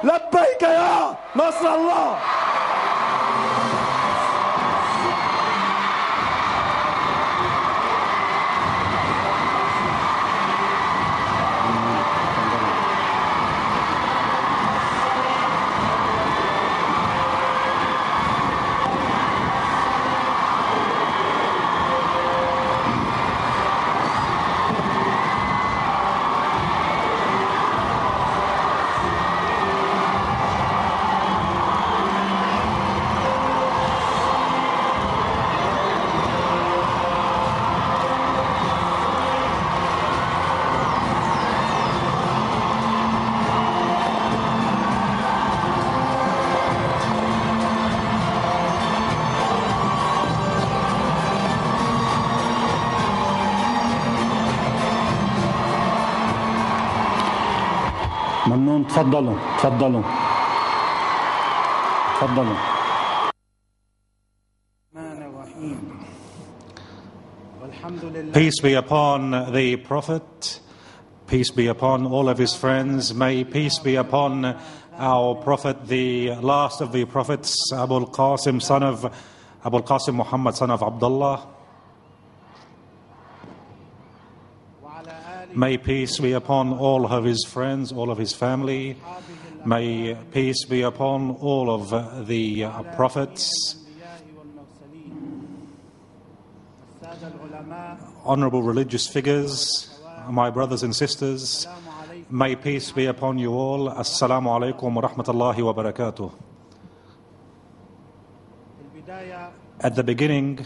لبيك يا نصر الله. ممنون. تفضلوا تفضلوا تفضلوا. Peace be upon the Prophet, peace be upon all of his friends, may peace be upon our Prophet, the last of the Prophets, Abu al-Qasim Muhammad, son of Abdullah. May peace be upon all of his friends, all of his family. May peace be upon all of the prophets. Honorable religious figures, my brothers and sisters, may peace be upon you all. Assalamu alaikum wa rahmatullahi wa barakatuh. At the beginning,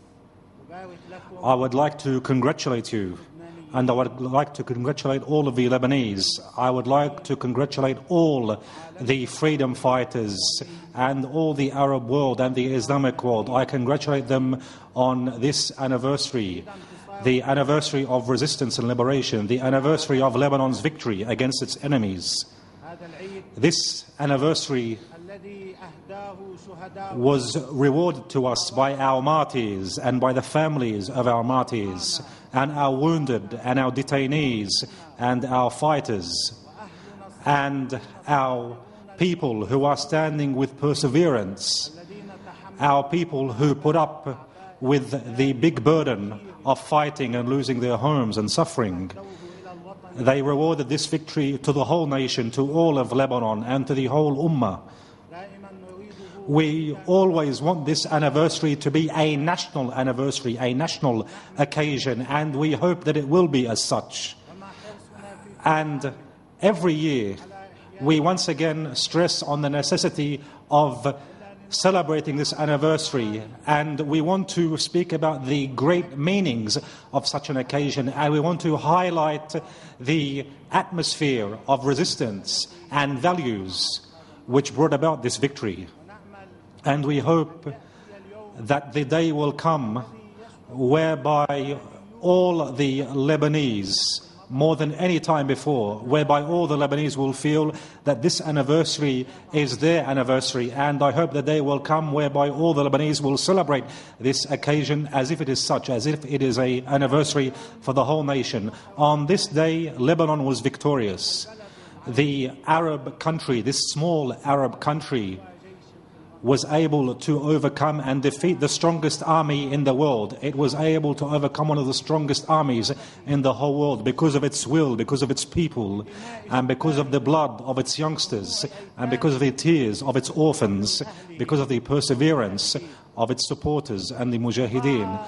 I would like to congratulate you. And I would like to congratulate all of the Lebanese. I would like to congratulate all the freedom fighters and all the Arab world and the Islamic world. I congratulate them on this anniversary, the anniversary of resistance and liberation, the anniversary of Lebanon's victory against its enemies. This anniversary was rewarded to us by our martyrs and by the families of our martyrs and our wounded and our detainees and our fighters and our people who are standing with perseverance, our people who put up with the big burden of fighting and losing their homes and suffering. They rewarded this victory to the whole nation, to all of Lebanon and to the whole Ummah. We always want this anniversary to be a national anniversary, a national occasion, and we hope that it will be as such. And every year, we once again stress on the necessity of celebrating this anniversary, and we want to speak about the great meanings of such an occasion, and we want to highlight the atmosphere of resistance and values which brought about this victory. And we hope that the day will come whereby all the Lebanese, more than any time before, whereby all the Lebanese will feel that this anniversary is their anniversary. And I hope the day will come whereby all the Lebanese will celebrate this occasion as if it is such, as if it is an anniversary for the whole nation. On this day, Lebanon was victorious. The Arab country, this small Arab country, was able to overcome and defeat the strongest army in the world. It was able to overcome one of the strongest armies in the whole world because of its will, because of its people, and because of the blood of its youngsters, and because of the tears of its orphans, because of the perseverance of its supporters and the mujahideen.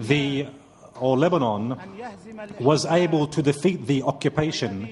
Lebanon was able to defeat the occupation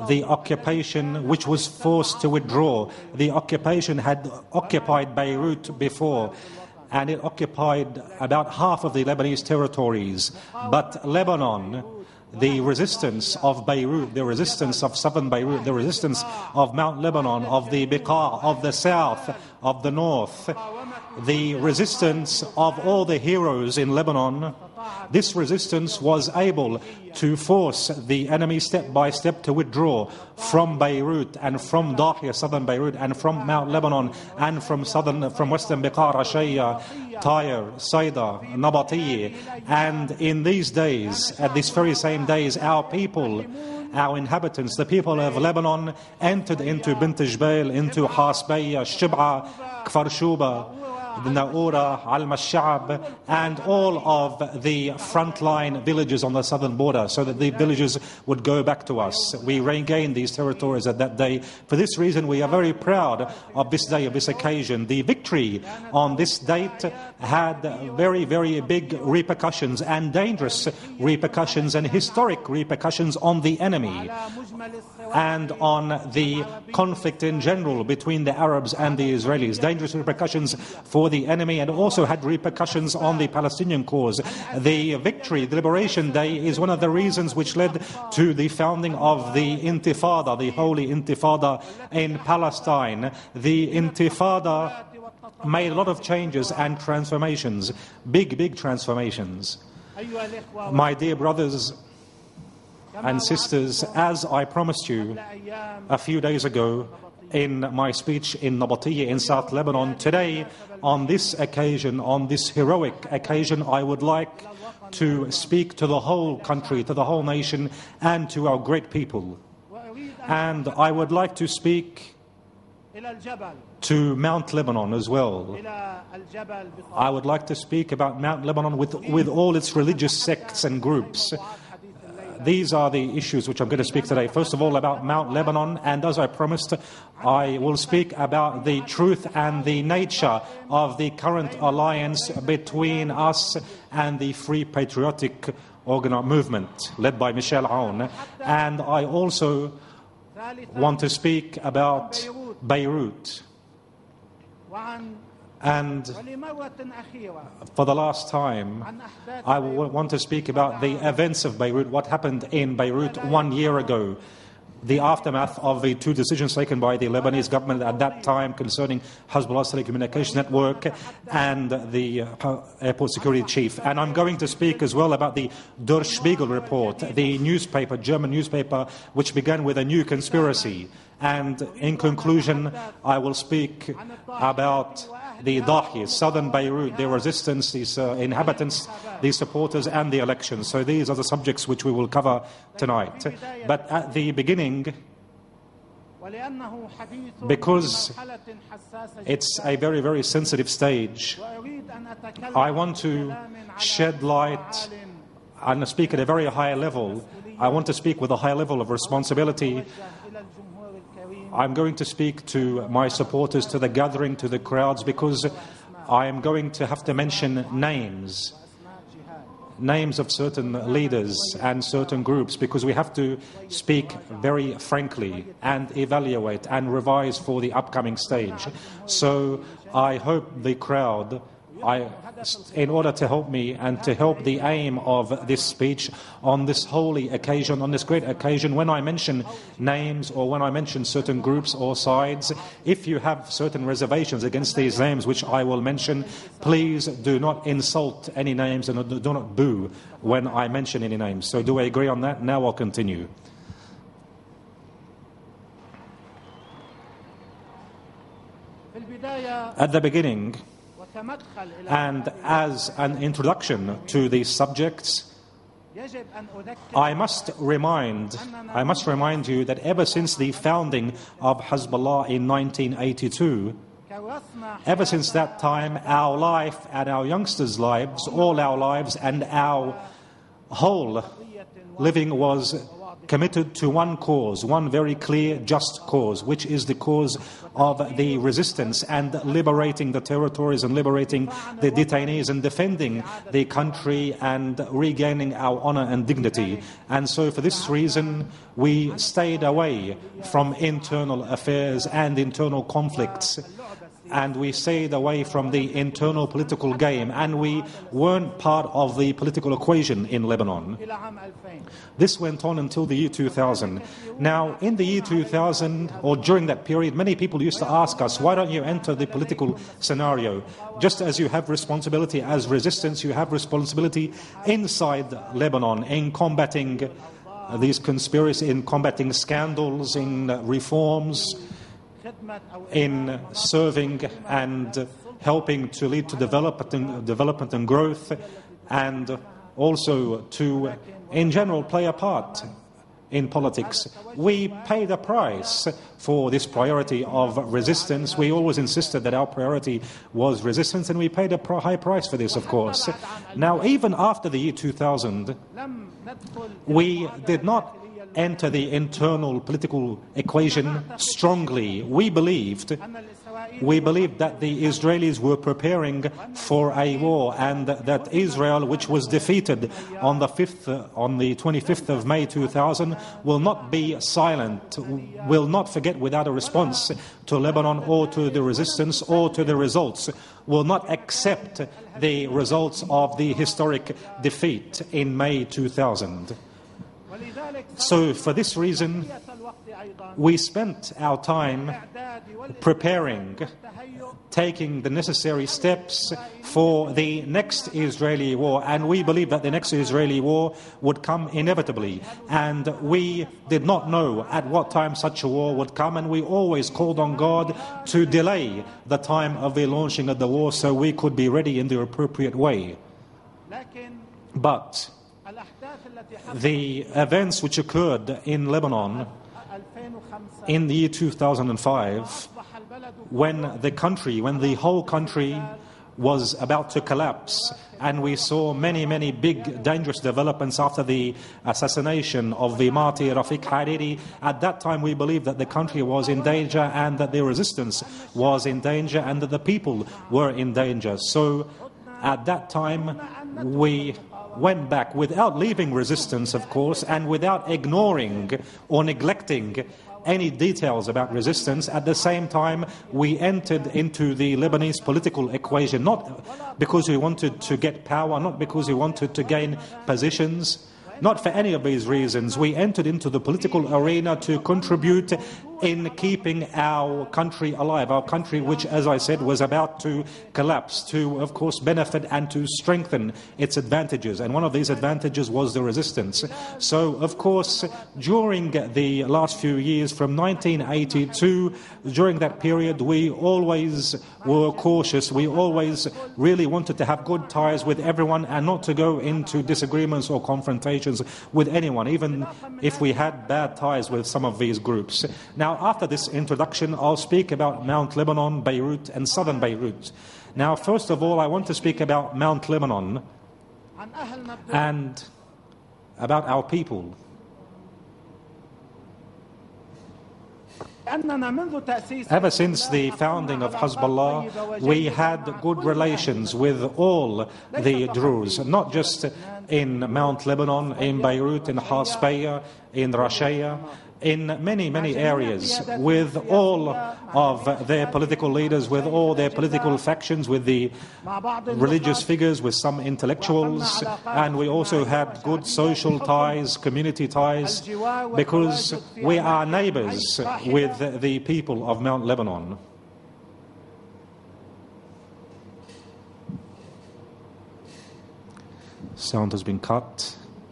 which was forced to withdraw. The occupation had occupied Beirut before, and it occupied about half of the Lebanese territories. But Lebanon, the resistance of Beirut, the resistance of southern Beirut, the resistance of Mount Lebanon, of the Beqa, of the south, of the north, the resistance of all the heroes in Lebanon, this resistance was able to force the enemy step by step to withdraw from Beirut and from Dahiya, southern Beirut, and from Mount Lebanon, and from western Beqa, Rashaya, Tyre, Saida, Nabatiya. And in these days, at these very same days, our people our inhabitants, the people of Lebanon, entered into Bint Jbail, into Hasbayya, Shib'a, Kfar Shuba, Naura, Al-Mash'ab, and all of the frontline villages on the southern border, so that the villages would go back to us. We regained these territories at that day. For this reason, we are very proud of this day, of this occasion. The victory on this date had very, very big repercussions, and dangerous repercussions, and historic repercussions on the enemy, and on the conflict in general between the Arabs and the Israelis. Dangerous repercussions for the enemy, and also had repercussions on the Palestinian cause. The victory, the Liberation Day, is one of the reasons which led to the founding of the Intifada, the Holy Intifada in Palestine. The Intifada made a lot of changes and transformations, big transformations. My dear brothers and sisters, as I promised you a few days ago in my speech in Nabatiyya in South Lebanon, today, on this occasion, on this heroic occasion, I would like to speak to the whole country, to the whole nation, and to our great people. And I would like to speak to Mount Lebanon as well. I would like to speak about Mount Lebanon with all its religious sects and groups. These are the issues which I'm going to speak today. First of all, about Mount Lebanon, and as I promised, I will speak about the truth and the nature of the current alliance between us and the Free Patriotic Movement led by Michel Aoun. And I also want to speak about Beirut. And for the last time, I want to speak about the events of Beirut, what happened in Beirut 1 year ago, the aftermath of the 2 decisions taken by the Lebanese government at that time concerning Hezbollah's telecommunications network and the airport security chief. And I'm going to speak as well about the Der Spiegel report, the newspaper, German newspaper, which began with a new conspiracy. And in conclusion, I will speak about the Dahi, southern Beirut, the resistance, these inhabitants, the supporters, and the elections. So these are the subjects which we will cover tonight. But at the beginning, because it's a very, very sensitive stage, I want to shed light and speak at a very high level. I want to speak with a high level of responsibility. I'm going to speak to my supporters, to the gathering, to the crowds, because I am going to have to mention names of certain leaders and certain groups, because we have to speak very frankly and evaluate and revise for the upcoming stage. So I hope the crowd, in order to help me and to help the aim of this speech on this holy occasion, on this great occasion, when I mention names or when I mention certain groups or sides, if you have certain reservations against these names which I will mention, please do not insult any names and do not boo when I mention any names. So do we agree on that? Now I'll continue. At the beginning, and as an introduction to these subjects, I must remind you that ever since the founding of Hezbollah in 1982, ever since that time, our life and our youngsters' lives, all our lives and our whole living was committed to one cause, one very clear, just cause, which is the cause of the resistance and liberating the territories and liberating the detainees and defending the country and regaining our honor and dignity. And so for this reason, we stayed away from internal affairs and internal conflicts. And we stayed away from the internal political game, and we weren't part of the political equation in Lebanon. This went on until the year 2000. Now, in the year 2000, or during that period, many people used to ask us, why don't you enter the political scenario? Just as you have responsibility as resistance, you have responsibility inside Lebanon in combating these conspiracies, in combating scandals, in reforms, in serving and helping to lead to development and growth, and also to, in general, play a part in politics. We paid a price for this priority of resistance. We always insisted that our priority was resistance, and we paid a high price for this, of course. Now, even after the year 2000, we did not enter the internal political equation strongly. We believed that the Israelis were preparing for a war, and that Israel, which was defeated on the 25th of May 2000, will not be silent, will not forget without a response to Lebanon or to the resistance or to the results, will not accept the results of the historic defeat in May 2000. So for this reason, we spent our time preparing, taking the necessary steps for the next Israeli war, and we believe that the next Israeli war would come inevitably, and we did not know at what time such a war would come, and we always called on God to delay the time of the launching of the war so we could be ready in the appropriate way. But the events which occurred in Lebanon in the year 2005, when the whole country was about to collapse, and we saw many big dangerous developments after the assassination of the martyr Rafiq Hariri. At that time we believed that the country was in danger, and that the resistance was in danger, and that the people were in danger. So at that time we went back without leaving resistance, of course, and without ignoring or neglecting any details about resistance. At the same time, we entered into the Lebanese political equation, not because we wanted to get power, not because we wanted to gain positions, not for any of these reasons. We entered into the political arena to contribute in keeping our country alive, our country which, as I said, was about to collapse, to, of course, benefit and to strengthen its advantages. And one of these advantages was the resistance. So, of course, during the last few years, from 1982, during that period, we always were cautious. We always really wanted to have good ties with everyone and not to go into disagreements or confrontations with anyone, even if we had bad ties with some of these groups. Now, after this introduction, I'll speak about Mount Lebanon, Beirut, and southern Beirut. Now, first of all, I want to speak about Mount Lebanon and about our people. Ever since the founding of Hezbollah, we had good relations with all the Druze, not just in Mount Lebanon, in Beirut, in Hasbaya, in Rashaya, in many areas, with all of their political leaders, with all their political factions, with the religious figures, with some intellectuals, and we also had good social ties, community ties, because we are neighbors with the people of Mount Lebanon. Sound has been cut.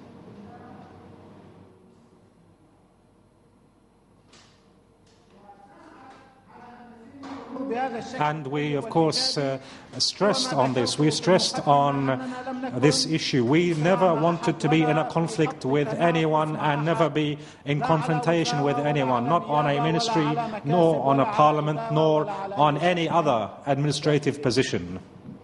And we, of course, stressed on this. We stressed on this issue. We never wanted to be in a conflict with anyone and never be in confrontation with anyone, not on a ministry, nor on a parliament, nor on any other administrative position.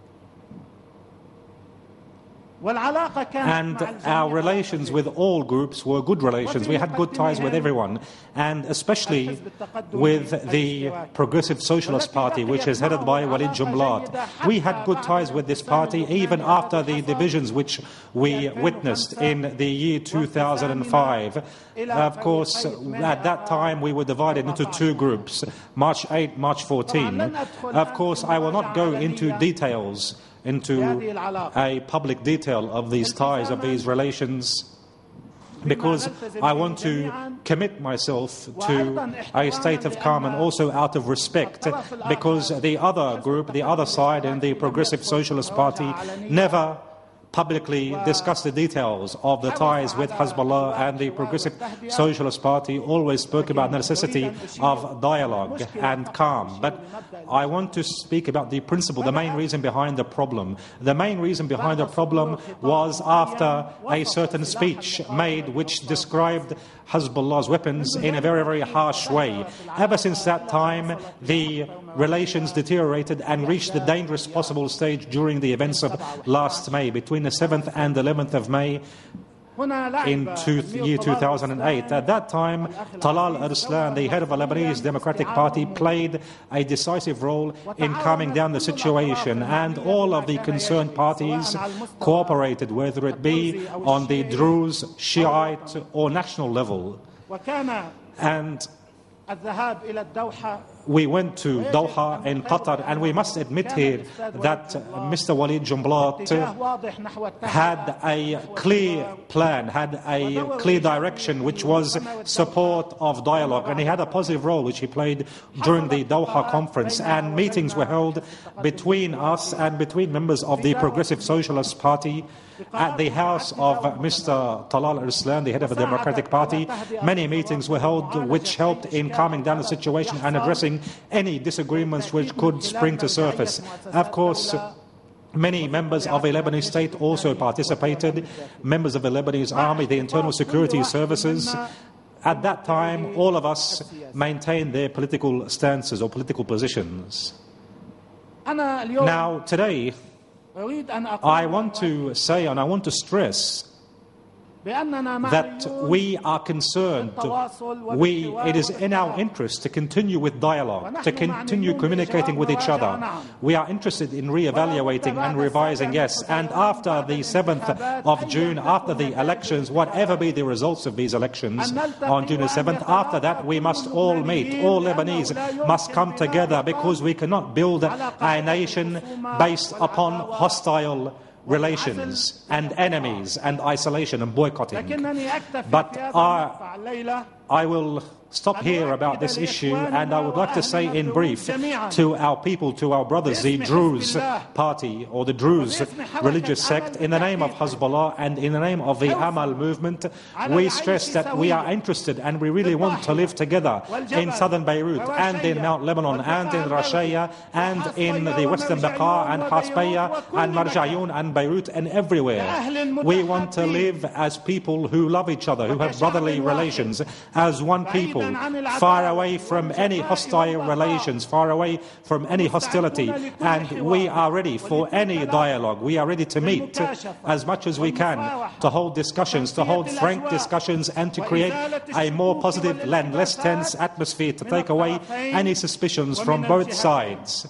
And our relations with all groups were good relations. We had good ties with everyone, and especially with the Progressive Socialist Party, which is headed by Walid Jumblat. We had good ties with this party even after the divisions which we witnessed in the year 2005. Of course, at that time we were divided into two groups, March 8, March 14. Of course, I will not go into details, into a public detail of these ties, of these relations, because I want to commit myself to a state of calm, and also out of respect, because the other group, the other side in the Progressive Socialist Party, never publicly discussed the details of the ties with Hezbollah, and the Progressive Socialist Party always spoke about the necessity of dialogue and calm. But I want to speak about the principle, the main reason behind the problem. The main reason behind the problem was after a certain speech made which described Hezbollah's weapons in a very, very harsh way. Ever since that time, the relations deteriorated and reached the dangerous possible stage during the events of last May, between the 7th and 11th of May in year 2008. At that time, Talal Arslan, the head of the Lebanese Democratic Party, played a decisive role in calming down the situation, and all of the concerned parties cooperated, whether it be on the Druze, Shiite or national level. And we went to Doha in Qatar, and we must admit here that Mr. Walid Jumblat had a clear plan, had a clear direction, which was support of dialogue, and he had a positive role which he played during the Doha conference, and meetings were held between us and between members of the Progressive Socialist Party at the house of Mr. Talal Arslan, the head of the Democratic Party. Many meetings were held which helped in calming down the situation and addressing any disagreements which could spring to surface. Of course, many members of the Lebanese state also participated, members of the Lebanese army, the internal security services. At that time, all of us maintained their political stances or political positions. Now, today, I want to say and I want to stress that we are concerned, it is in our interest to continue with dialogue, to continue communicating with each other. We are interested in re-evaluating and revising, yes, and after the 7th of June, after the elections, whatever be the results of these elections on June the 7th, after that we must all meet, all Lebanese must come together, because we cannot build a nation based upon hostile relations and enemies and isolation and boycotting. But I will stop here about this issue, and I would like to say in brief to our people, to our brothers, the Druze party or the Druze religious sect, in the name of Hezbollah and in the name of the Amal movement, we stress that we are interested and we really want to live together in southern Beirut and in Mount Lebanon and in Rashaya and in the western Beqa and Hasbaya and Marjayoun and Beirut and everywhere. We want to live as people who love each other, who have brotherly relations, as one people, far away from any hostile relations, far away from any hostility. And we are ready for any dialogue. We are ready to meet as much as we can, to hold discussions, to hold frank discussions, and to create a more positive and less tense atmosphere, to take away any suspicions from both sides.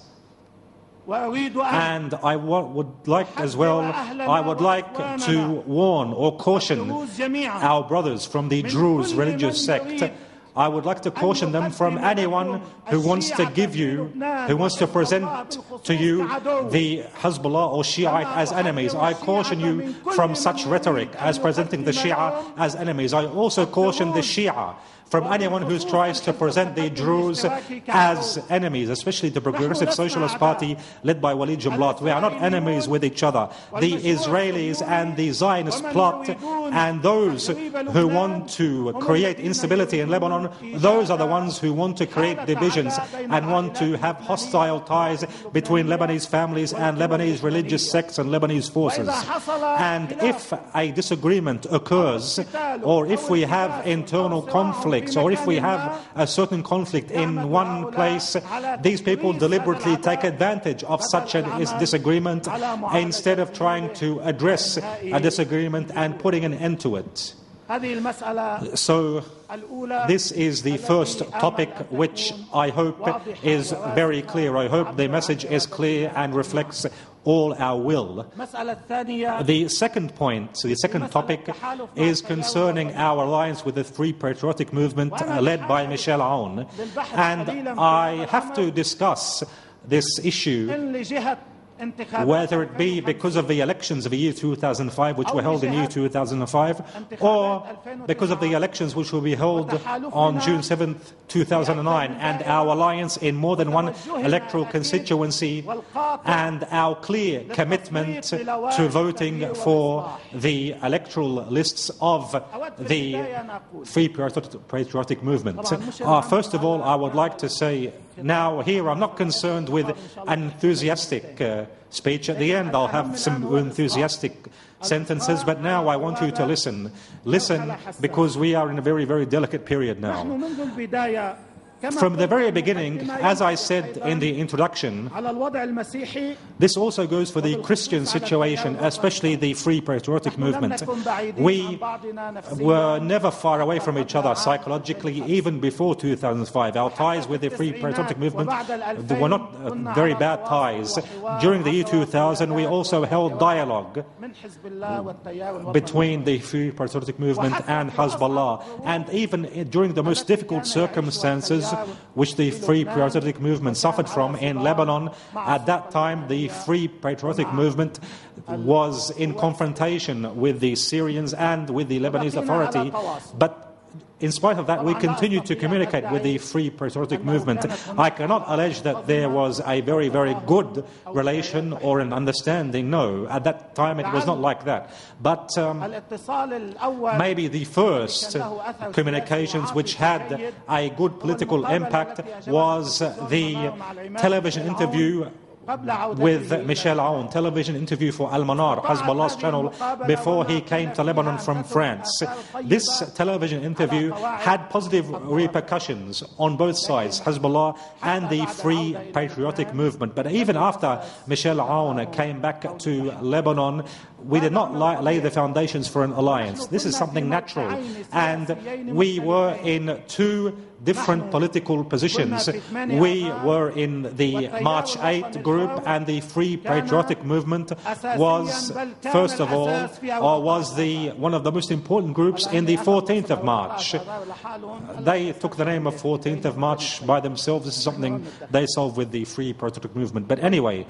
And I would like as well, I would like to warn or caution our brothers from the Druze religious sect. I would like to caution them from anyone who wants to give you, who wants to present to you the Hezbollah or Shiite as enemies. I caution you from such rhetoric as presenting the Shia as enemies. I also caution the Shia from anyone who tries to present the Druze as enemies, especially the Progressive Socialist Party led by Walid Jumblat. We are not enemies with each other. The Israelis and the Zionist plot and those who want to create instability in Lebanon, those are the ones who want to create divisions and want to have hostile ties between Lebanese families and Lebanese religious sects and Lebanese forces. And if a disagreement occurs, or if we have internal conflict, or if we have a certain conflict in one place, these people deliberately take advantage of such a disagreement instead of trying to address a disagreement and putting an end to it. So this is the first topic, which I hope is very clear. I hope the message is clear and reflects all our will. The second point, the second topic, is concerning our alliance with the Free Patriotic Movement led by Michel Aoun. And I have to discuss this issue whether it be because of the elections of the year 2005, which were held in year 2005, or because of the elections which will be held on June 7th, 2009, and our alliance in more than one electoral constituency, and our clear commitment to voting for the electoral lists of the Free Patriotic Movement. First of all, I would like to say, now here I'm not concerned with an enthusiastic speech. At the end I'll have some enthusiastic sentences, but now I want you to listen. Listen, because we are in a very, very delicate period now. From the very beginning, as I said in the introduction, this also goes for the Christian situation, especially the Free Patriotic Movement. We were never far away from each other psychologically, even before 2005. Our ties with the Free Patriotic Movement were not very bad ties. During the year 2000, we also held dialogue between the Free Patriotic Movement and Hezbollah. And even during the most difficult circumstances which the Free Patriotic Movement suffered from in Lebanon, at that time the Free Patriotic Movement was in confrontation with the Syrians and with the Lebanese Authority. But in spite of that, we continued to communicate with the Free Patriotic Movement. I cannot allege that there was a very, very good relation or an understanding. No, at that time it was not like that. But maybe the first communications which had a good political impact was the television interview with Michel Aoun, television interview for Al-Manar, Hezbollah's channel, before he came to Lebanon from France. This television interview had positive repercussions on both sides, Hezbollah and the Free Patriotic Movement. But even after Michel Aoun came back to Lebanon, we did not lay the foundations for an alliance. This is something natural. And we were in two different political positions. We were in the March 8 group, and the Free Patriotic Movement was, first of all, was one of the most important groups in the 14th of March. They took the name of 14th of March by themselves. This is something they solved with the Free Patriotic Movement. But anyway,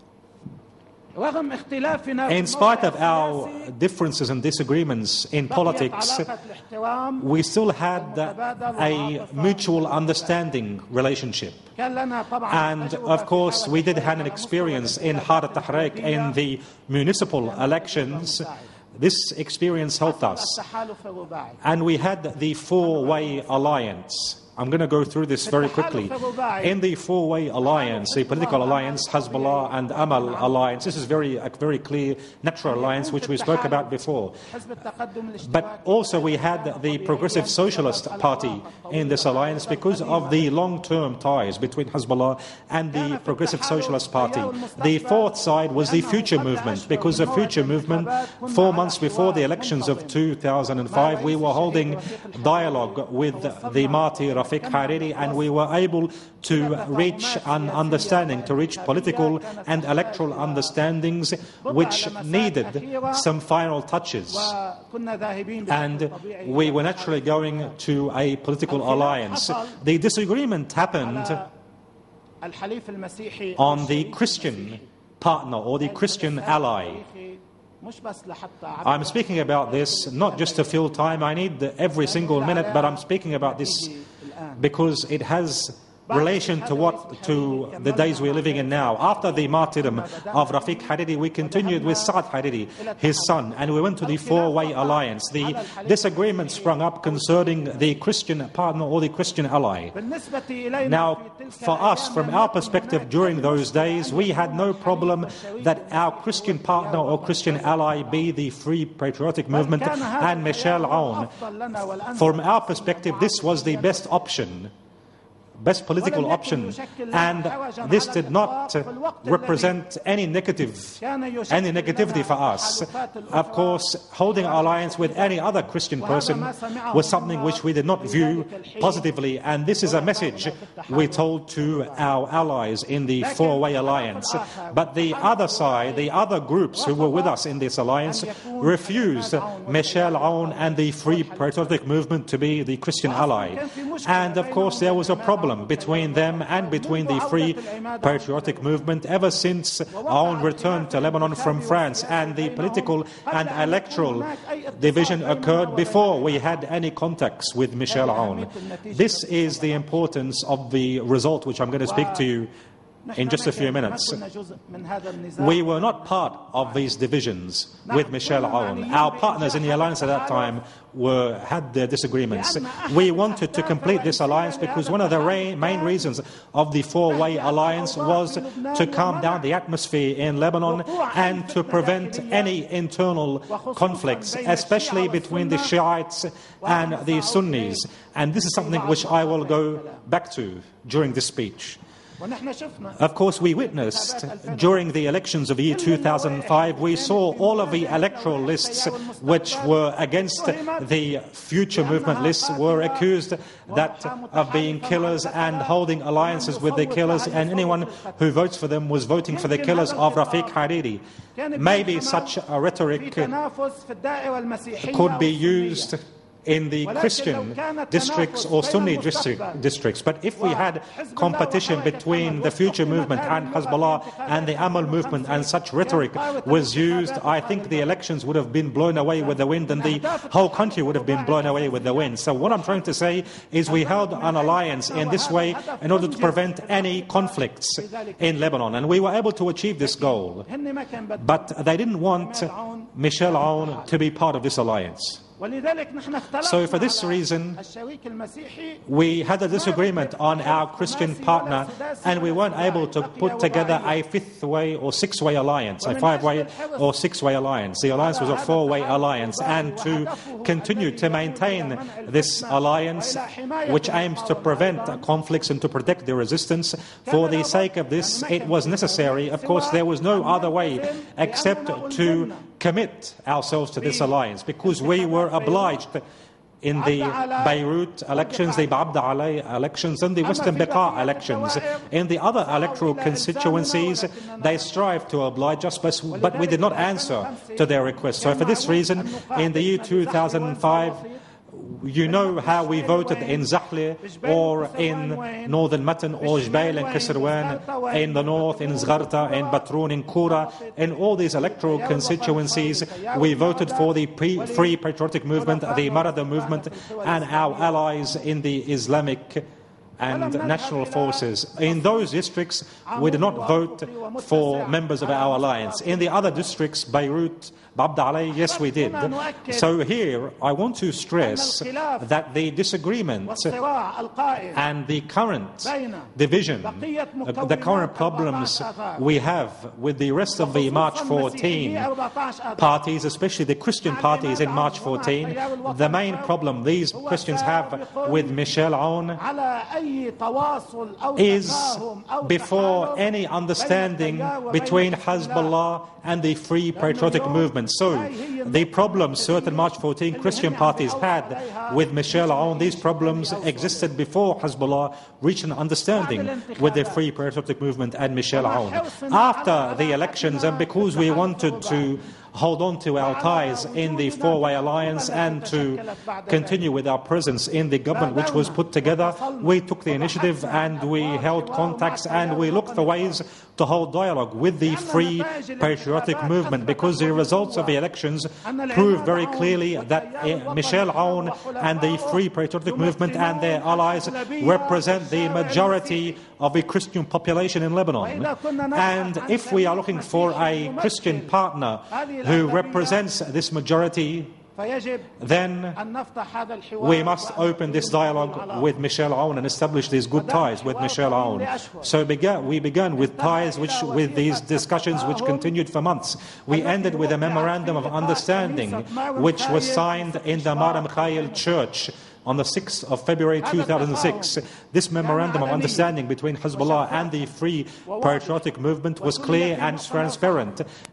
in spite of our differences and disagreements in politics, we still had a mutual understanding relationship. And of course, we did have an experience in Har al-Tahrik in the municipal elections. This experience helped us. And we had the four-way alliance. I'm going to go through this very quickly. In the four-way alliance, the political alliance, Hezbollah and Amal alliance, this is a very clear, natural alliance which we spoke about before. But also we had the Progressive Socialist Party in this alliance because of the long-term ties between Hezbollah and the Progressive Socialist Party. The fourth side was the Future Movement, because the Future Movement, 4 months before the elections of 2005, we were holding dialogue with the martyr Rafiq Hariri, and we were able to reach an understanding, to reach political and electoral understandings which needed some final touches. And we were naturally going to a political alliance. The disagreement happened on the Christian partner or the Christian ally. I'm speaking about this not just to fill time. I need every single minute, but I'm speaking about this because it has relation to the days we're living in now. After the martyrdom of Rafiq Hariri, we continued with Saad Hariri, his son, and we went to the four-way alliance. The disagreement sprung up concerning the Christian partner or the Christian ally. Now, for us, from our perspective during those days, we had no problem that our Christian partner or Christian ally be the Free Patriotic Movement and Michel Aoun. From our perspective, this was the best option, best political option, and this did not represent any negativity for us. Of course, holding alliance with any other Christian person was something which we did not view positively, and this is a message we told to our allies in the four-way alliance. But the other side, the other groups who were with us in this alliance, refused Michel Aoun and the Free Patriotic Movement to be the Christian ally. And of course, there was a problem problem between them and between the Free Patriotic Movement ever since Aoun returned to Lebanon from France, and the political and electoral division occurred before we had any contacts with Michel Aoun. This is the importance of the result which I'm going to speak to you in just a few minutes. We were not part of these divisions with Michel Aoun. Our partners in the alliance at that time had their disagreements. We wanted to complete this alliance because one of the main reasons of the four-way alliance was to calm down the atmosphere in Lebanon and to prevent any internal conflicts, especially between the Shiites and the Sunnis. And this is something which I will go back to during this speech. Of course, we witnessed during the elections of the year 2005, we saw all of the electoral lists which were against the future movement lists were accused of being killers and holding alliances with the killers, and anyone who votes for them was voting for the killers of Rafiq Hariri. Maybe such a rhetoric could be used in the Christian districts or Sunni districts. But if we had competition between the future movement and Hezbollah and the Amal movement and such rhetoric was used, I think the elections would have been blown away with the wind and the whole country would have been blown away with the wind. So what I'm trying to say is we held an alliance in this way in order to prevent any conflicts in Lebanon, and we were able to achieve this goal. But they didn't want Michel Aoun to be part of this alliance. So for this reason, we had a disagreement on our Christian partner, and we weren't able to put together a fifth-way or six-way alliance, a five-way or six-way alliance. The alliance was a four-way alliance, and to continue to maintain this alliance, which aims to prevent conflicts and to protect the resistance, for the sake of this, it was necessary. Of course, there was no other way except to commit ourselves to this alliance, because we were obliged in the Beirut elections, the Abd Ali elections, and the Western Beqa elections. In the other electoral constituencies, they strived to oblige us, but we did not answer to their request. So for this reason, in the year 2005, you know how we voted in Zahle or in northern Matan or Jbail and Kisrwan, in the north, in Zgharta, in Batroun, in Kura. In all these electoral constituencies, we voted for the Free Patriotic Movement, the Marada movement, and our allies in the Islamic and national forces. In those districts, we did not vote for members of our alliance. In the other districts, Beirut, Abd Ali, yes, we did. So here, I want to stress that the disagreement and the current division, the current problems we have with the rest of the March 14 parties, especially the Christian parties in March 14, the main problem these Christians have with Michel Aoun is before any understanding between Hezbollah and the Free Patriotic Movement. So the problems certain March 14 Christian parties had with Michel Aoun, these problems existed before Hezbollah reached an understanding with the Free Patriotic Movement and Michel Aoun. After the elections, and because we wanted to hold on to our ties in the four-way alliance and to continue with our presence in the government which was put together, we took the initiative and we held contacts and we looked for ways to hold dialogue with the Free Patriotic Movement, because the results of the elections proved very clearly that Michel Aoun and the Free Patriotic Movement and their allies represent the majority of the Christian population in Lebanon. And if we are looking for a Christian partner who represents this majority, then we must open this dialogue with Michel Aoun and establish these good ties with Michel Aoun. So we began with ties with these discussions which continued for months. We ended with a memorandum of understanding which was signed in the Mara Mikhail Church on the 6th of February 2006. This memorandum of understanding between Hezbollah and the Free Patriotic Movement was clear and transparent.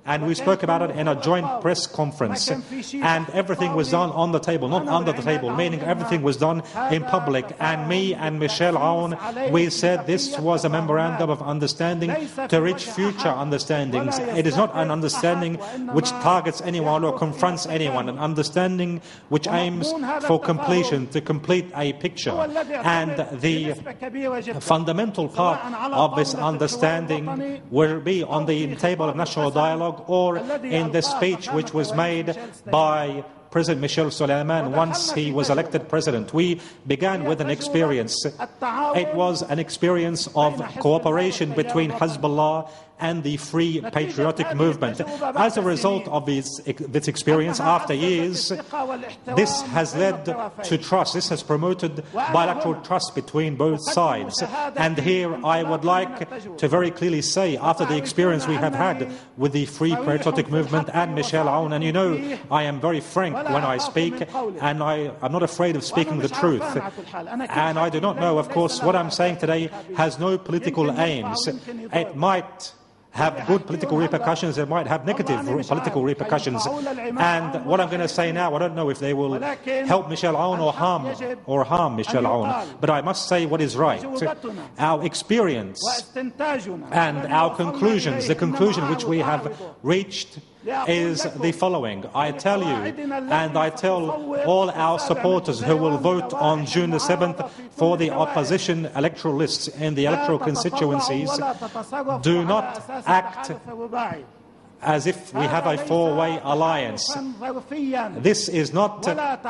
and we spoke about it in a joint press conference, and everything was done on the table, not under the table, meaning everything was done in public. And me and Michel Aoun, we said this was a memorandum of understanding to reach future understandings. It is not an understanding which targets anyone or confronts anyone, an understanding which aims for completion, to complete a picture. And the fundamental part of this understanding will be on the table of national dialogue or in the speech which was made by President Michel Soleiman once he was elected president. We began with an experience. It was an experience of cooperation between Hezbollah and the Free Patriotic Movement. As a result of this experience, after years, this has led to trust. This has promoted bilateral trust between both sides. And here I would like to very clearly say, after the experience we have had with the Free Patriotic Movement and Michel Aoun, and you know I am very frank when I speak, and I'm not afraid of speaking the truth. And I do not know, of course, what I'm saying today has no political aims. It might have good political repercussions, it might have negative political repercussions. And what I'm going to say now, I don't know if they will help Michel Aoun or harm Michel Aoun, but I must say what is right. Our experience and our conclusions, the conclusion which we have reached, is the following. I tell you, and I tell all our supporters who will vote on June the 7th for the opposition electoral lists in the electoral constituencies, do not act as if we have a four-way alliance. This is not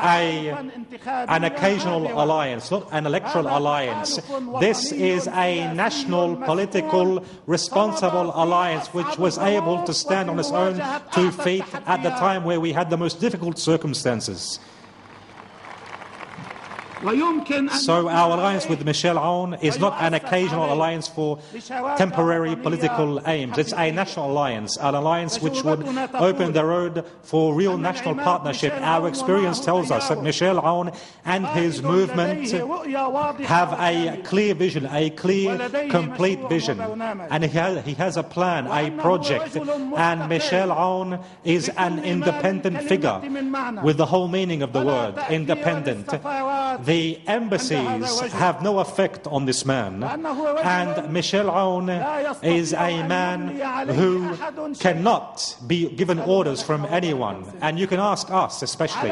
an occasional alliance, not an electoral alliance. This is a national, political, responsible alliance which was able to stand on its own 2 feet at the time where we had the most difficult circumstances. So our alliance with Michel Aoun is not an occasional alliance for temporary political aims. It's a national alliance, an alliance which would open the road for real national partnership. Our experience tells us that Michel Aoun and his movement have a clear vision, a clear, complete vision. And he has a plan, a project. And Michel Aoun is an independent figure with the whole meaning of the word, independent. The embassies have no effect on this man, and Michel Aoun is a man who cannot be given orders from anyone, and you can ask us especially.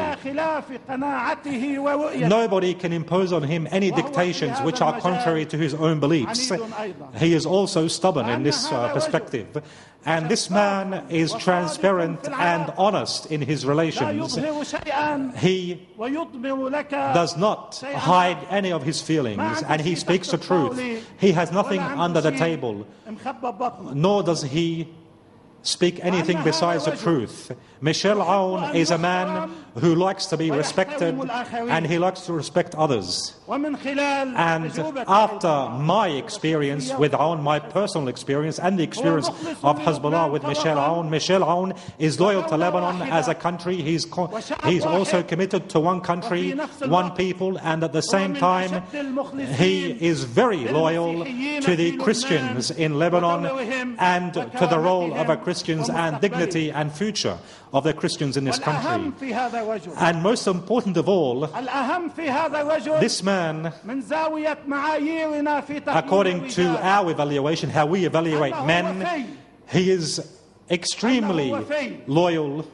Nobody can impose on him any dictations which are contrary to his own beliefs. He is also stubborn in this perspective. And this man is transparent and honest in his relations. He does not hide any of his feelings, and he speaks the truth. He has nothing under the table, nor does he speak anything besides the truth. Michel Aoun is a man who likes to be respected, and he likes to respect others. And after my experience with Aoun, my personal experience and the experience of Hezbollah with Michel Aoun is loyal to Lebanon as a country. He's also committed to one country, one people, and at the same time he is very loyal to the Christians in Lebanon and to the role of a Christians and dignity and future of the Christians in this country. And most important of all, this man, according to our evaluation, how we evaluate men, he is extremely loyal,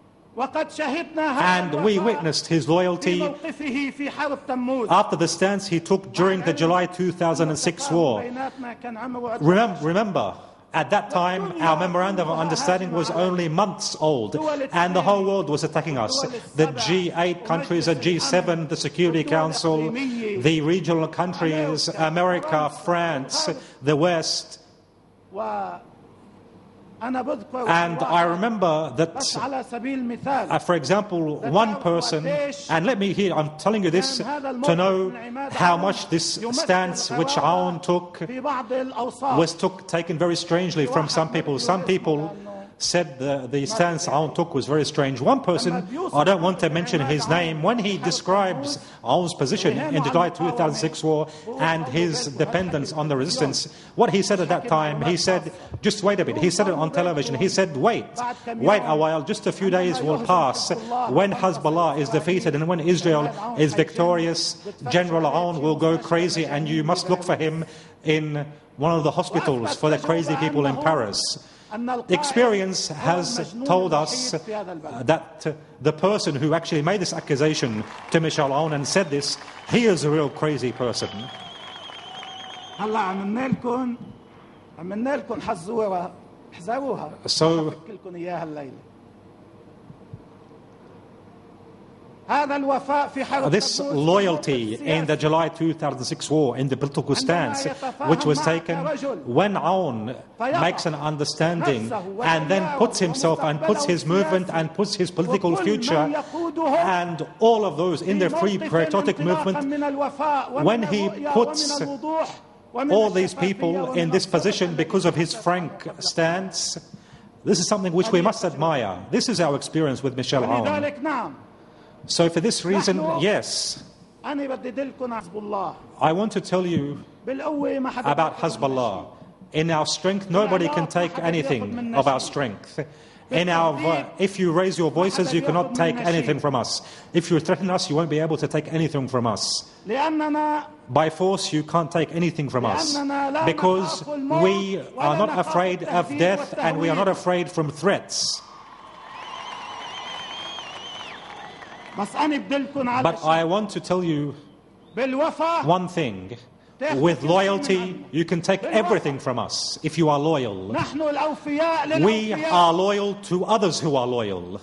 and we witnessed his loyalty after the stance he took during the July 2006 war. Remember, at that time, our memorandum of understanding was only months old, and the whole world was attacking us. The G8 countries, the G7, the Security Council, the regional countries, America, France, the West. And I remember that, for example, one person, and let me hear, I'm telling you this to know how much this stance which Aoun took was taken very strangely from some people. Some people said the stance Aoun took was very strange. One person, I don't want to mention his name, when he describes Aoun's position in the July 2006 war and his dependence on the resistance, what he said at that time, he said, just wait a bit, he said it on television, he said, wait a while, just a few days will pass. When Hezbollah is defeated and when Israel is victorious, General Aoun will go crazy and you must look for him in one of the hospitals for the crazy people in Paris. Experience has told us that the person who actually made this accusation to Michel Aoun and said this, he is a real crazy person. So this loyalty in the July 2006 war, in the political stance which was taken, when Aoun makes an understanding and then puts himself and puts his movement and puts his political future and all of those in the Free Patriotic Movement, when he puts all these people in this position because of his frank stance, this is something which we must admire. This is our experience with Michel Aoun. So for this reason, yes, I want to tell you about Hezbollah. In our strength, nobody can take anything of our strength. If you raise your voices, you cannot take anything from us. If you threaten us, you won't be able to take anything from us. By force, you can't take anything from us. Because we are not afraid of death and we are not afraid from threats. But I want to tell you one thing. With loyalty, you can take everything from us if you are loyal. We are loyal to others who are loyal.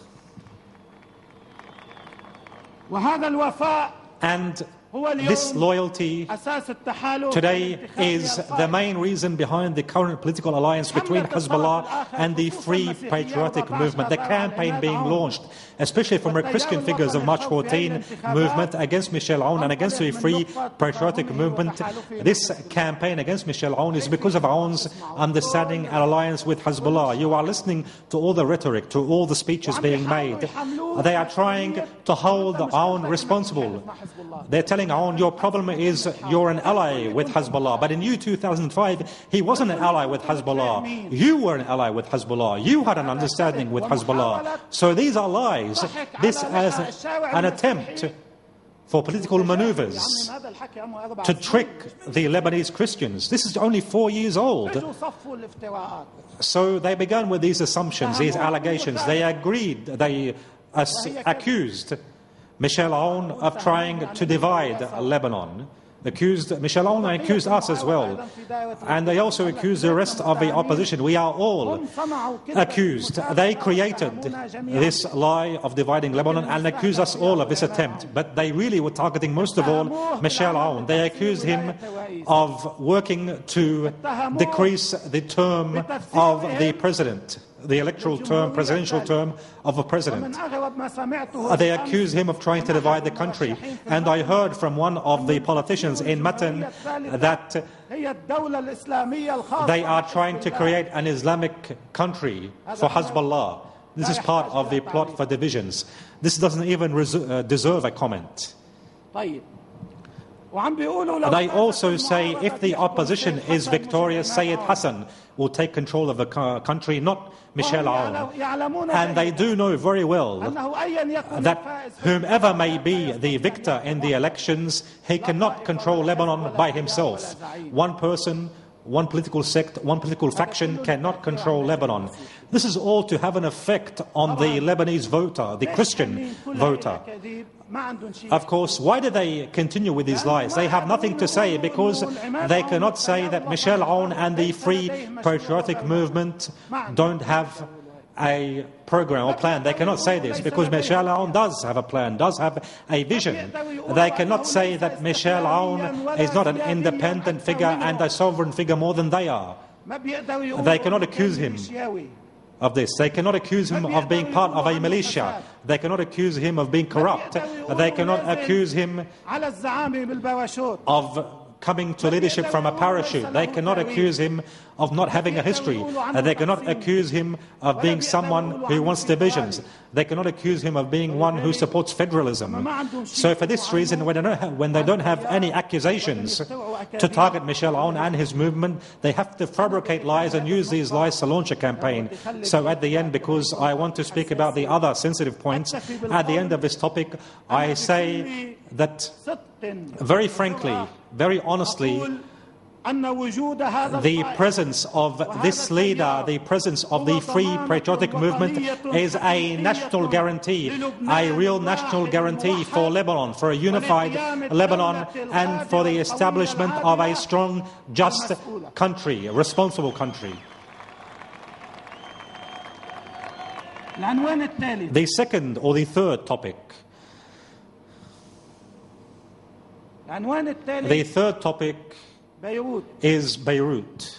And this loyalty today is the main reason behind the current political alliance between Hezbollah and the Free Patriotic Movement. The campaign being launched, especially from the Christian figures of March 14 movement against Michel Aoun and against the Free Patriotic Movement. This campaign against Michel Aoun is because of Aoun's understanding and alliance with Hezbollah. You are listening to all the rhetoric, to all the speeches being made. They are trying to hold Aoun responsible. They're telling Aoun, your problem is you're an ally with Hezbollah. But in 2005, he wasn't an ally with Hezbollah. You were an ally with Hezbollah. You had an understanding with Hezbollah. So these are lies. This is an attempt for political maneuvers to trick the Lebanese Christians. This is only 4 years old. So they began with these assumptions, these allegations. They agreed, they accused Michel Aoun of trying to divide Lebanon. Accused Michel Aoun and accused us as well. And they also accused the rest of the opposition. We are all accused. They created this lie of dividing Lebanon and accused us all of this attempt. But they really were targeting most of all Michel Aoun. They accused him of working to decrease the term of the president, the electoral term, presidential term of a president. They accuse him of trying to divide the country. And I heard from one of the politicians in Matan that they are trying to create an Islamic country for Hezbollah. This is part of the plot for divisions. This doesn't even deserve a comment. They also say if the opposition is victorious, Sayyid Hassan will take control of the country, not Michel Aoun. And they do know very well that whomever may be the victor in the elections, he cannot control Lebanon by himself. One person, one political sect, one political faction cannot control Lebanon. This is all to have an effect on the Lebanese voter, the Christian voter. Of course, why do they continue with these lies? They have nothing to say because they cannot say that Michel Aoun and the Free Patriotic Movement don't have a program or plan. They cannot say this because Michel Aoun does have a plan, does have a vision. They cannot say that Michel Aoun is not an independent figure and a sovereign figure more than they are. They cannot accuse him of this. They cannot accuse him of being part of a militia. They cannot accuse him of being corrupt. They cannot accuse him of coming to leadership from a parachute. They cannot accuse him of not having a history. They cannot accuse him of being someone who wants divisions. They cannot accuse him of being one who supports federalism. So for this reason, when they don't have any accusations to target Michel Aoun and his movement, they have to fabricate lies and use these lies to launch a campaign. So at the end, because I want to speak about the other sensitive points, at the end of this topic, I say that very frankly, very honestly, the presence of this leader, the presence of the Free Patriotic Movement is a national guarantee, a real national guarantee for Lebanon, for a unified Lebanon, and for the establishment of a strong, just country, a responsible country. The second or the third topic. The third topic is Beirut.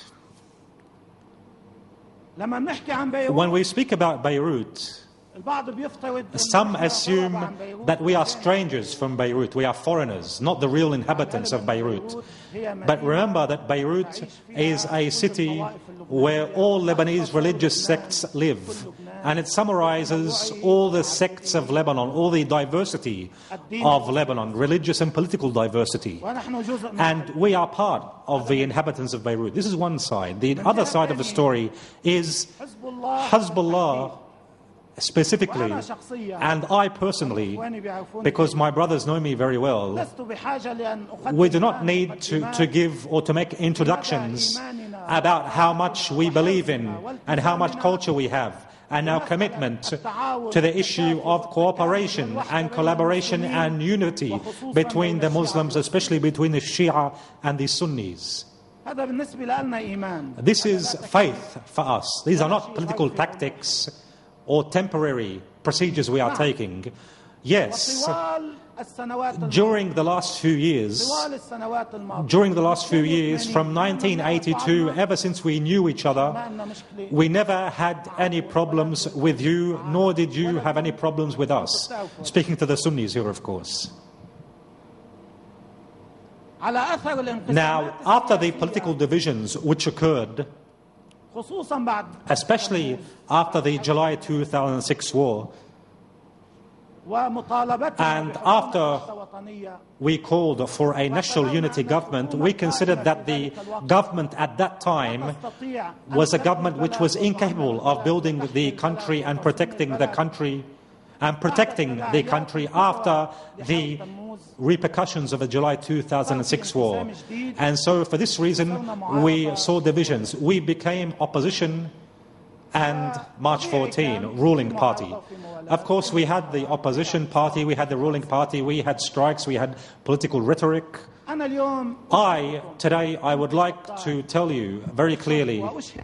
When we speak about Beirut, some assume that we are strangers from Beirut, we are foreigners, not the real inhabitants of Beirut. But remember that Beirut is a city where all Lebanese religious sects live, and it summarizes all the sects of Lebanon, all the diversity of Lebanon, religious and political diversity. And we are part of the inhabitants of Beirut. This is one side. The other side of the story is Hezbollah specifically, and I personally, because my brothers know me very well, we do not need to give or to make introductions about how much we believe in and how much culture we have and our commitment to the issue of cooperation and collaboration and unity between the Muslims, especially between the Shia and the Sunnis. This is faith for us. These are not political tactics or temporary procedures we are taking. Yes, during the last few years, from 1982, ever since we knew each other, we never had any problems with you, nor did you have any problems with us. Speaking to the Sunnis here, of course. Now, after the political divisions which occurred, especially after the July 2006 war, and after we called for a national unity government, we considered that the government at that time was a government which was incapable of building the country and protecting the country after the repercussions of the July 2006 war. And so for this reason, we saw divisions. We became opposition and March 14, ruling party. Of course, we had the opposition party, we had the ruling party, we had strikes, we had political rhetoric. Today, I would like to tell you very clearly,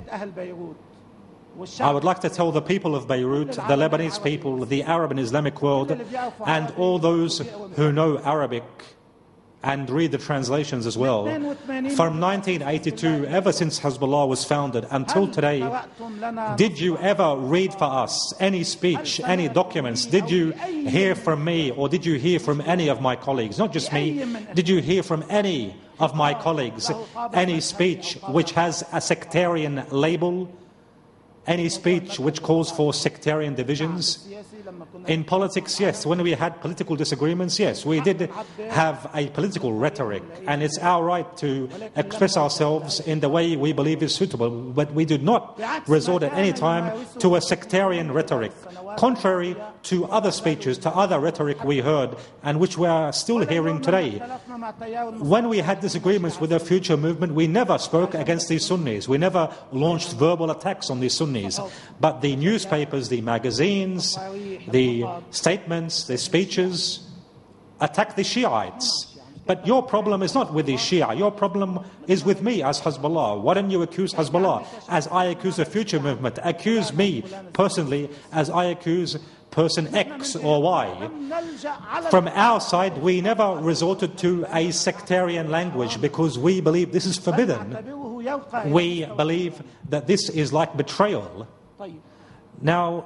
I would like to tell the people of Beirut, the Lebanese people, the Arab and Islamic world, and all those who know Arabic and read the translations as well. From 1982, ever since Hezbollah was founded until today, did you ever read for us any speech, any documents? Did you hear from me or did you hear from any of my colleagues? Not just me. Did you hear from any of my colleagues any speech which has a sectarian label? Any speech which calls for sectarian divisions? In politics, yes. When we had political disagreements, yes, we did have a political rhetoric, and it's our right to express ourselves in the way we believe is suitable, but we did not resort at any time to a sectarian rhetoric, contrary to other speeches, to other rhetoric we heard, and which we are still hearing today. When we had disagreements with the Future Movement, we never spoke against the Sunnis. We never launched verbal attacks on the Sunnis. But the newspapers, the magazines, the statements, the speeches attack the Shiites. But your problem is not with the Shia. Your problem is with me as Hezbollah. Why don't you accuse Hezbollah as I accuse the Future Movement? Accuse me personally as I accuse person X or Y. From our side, we never resorted to a sectarian language because we believe this is forbidden. We believe that this is like betrayal. Now,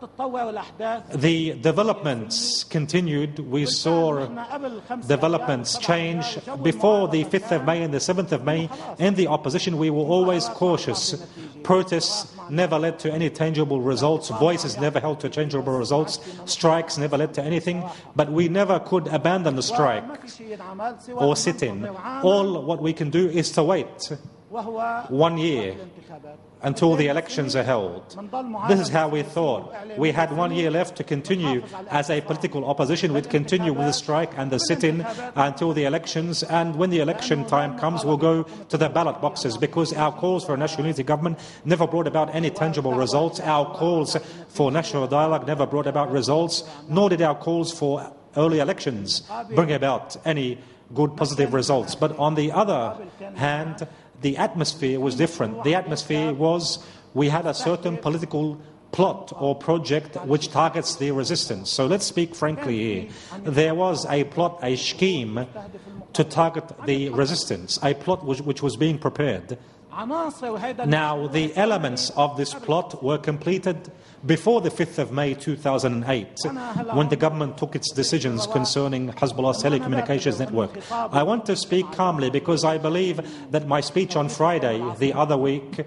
the developments continued. We saw developments change. Before the 5th of May and the 7th of May, in the opposition, we were always cautious. Protests never led to any tangible results. Voices never held to tangible results. Strikes never led to anything. But we never could abandon the strike or sit in. All what we can do is to wait 1 year until the elections are held. This is how we thought. We had 1 year left to continue as a political opposition. We'd continue with the strike and the sit-in until the elections, and when the election time comes, we'll go to the ballot boxes, because our calls for a national unity government never brought about any tangible results. Our calls for national dialogue never brought about results, nor did our calls for early elections bring about any good positive results. But on the other hand, the atmosphere was different. The atmosphere was, we had a certain political plot or project which targets the resistance. So let's speak frankly here. There was a plot, a scheme to target the resistance, a plot which was being prepared. Now, the elements of this plot were completed before the 5th of May 2008, when the government took its decisions concerning Hezbollah's telecommunications network. I want to speak calmly because I believe that my speech on Friday, the other week,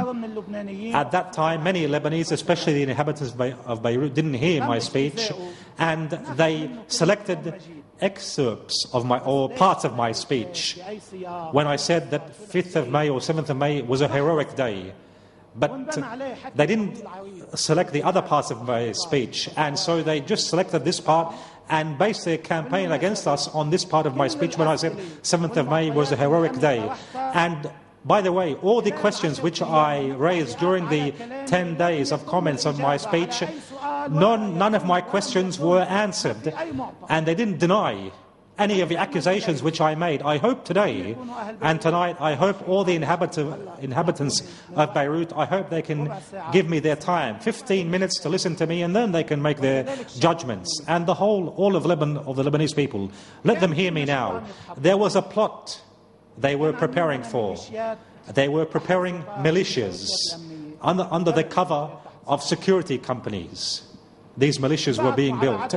at that time, many Lebanese, especially the inhabitants of Beirut, didn't hear my speech, and they selected excerpts of or parts of my speech when I said that 5th of May or 7th of May was a heroic day. But they didn't select the other parts of my speech, and so they just selected this part and based their campaign against us on this part of my speech when I said 7th of May was a heroic day. And by the way, all the questions which I raised during the 10 days of comments on my speech, none of my questions were answered, and they didn't deny any of the accusations which I made. I hope today and tonight, I hope all the inhabitants of Beirut, I hope they can give me their time, 15 minutes to listen to me, and then they can make their judgments. And all of Lebanon, of the Lebanese people, let them hear me now. There was a plot they were preparing for. They were preparing militias under the cover of security companies. These militias were being built,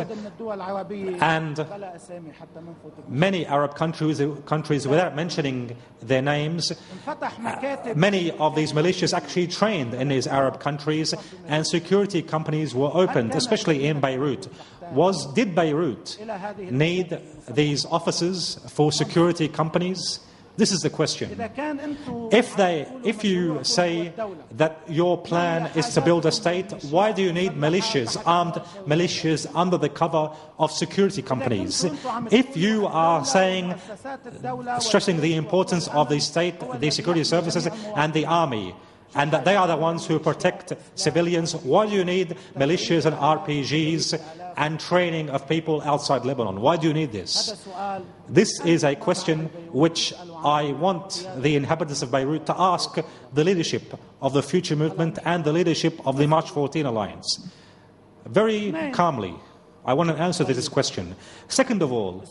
and many Arab countries, without mentioning their names, many of these militias actually trained in these Arab countries, and security companies were opened, especially in Beirut. Did Beirut need these offices for security companies? This is the question. If you say that your plan is to build a state, why do you need militias, armed militias under the cover of security companies? If you are stressing the importance of the state, the security services and the army, and that they are the ones who protect civilians, why do you need militias and RPGs and training of people outside Lebanon? Why do you need this? This is a question which I want the inhabitants of Beirut to ask the leadership of the Future Movement and the leadership of the March 14 Alliance. Very calmly, I want an answer to this question. Second of all,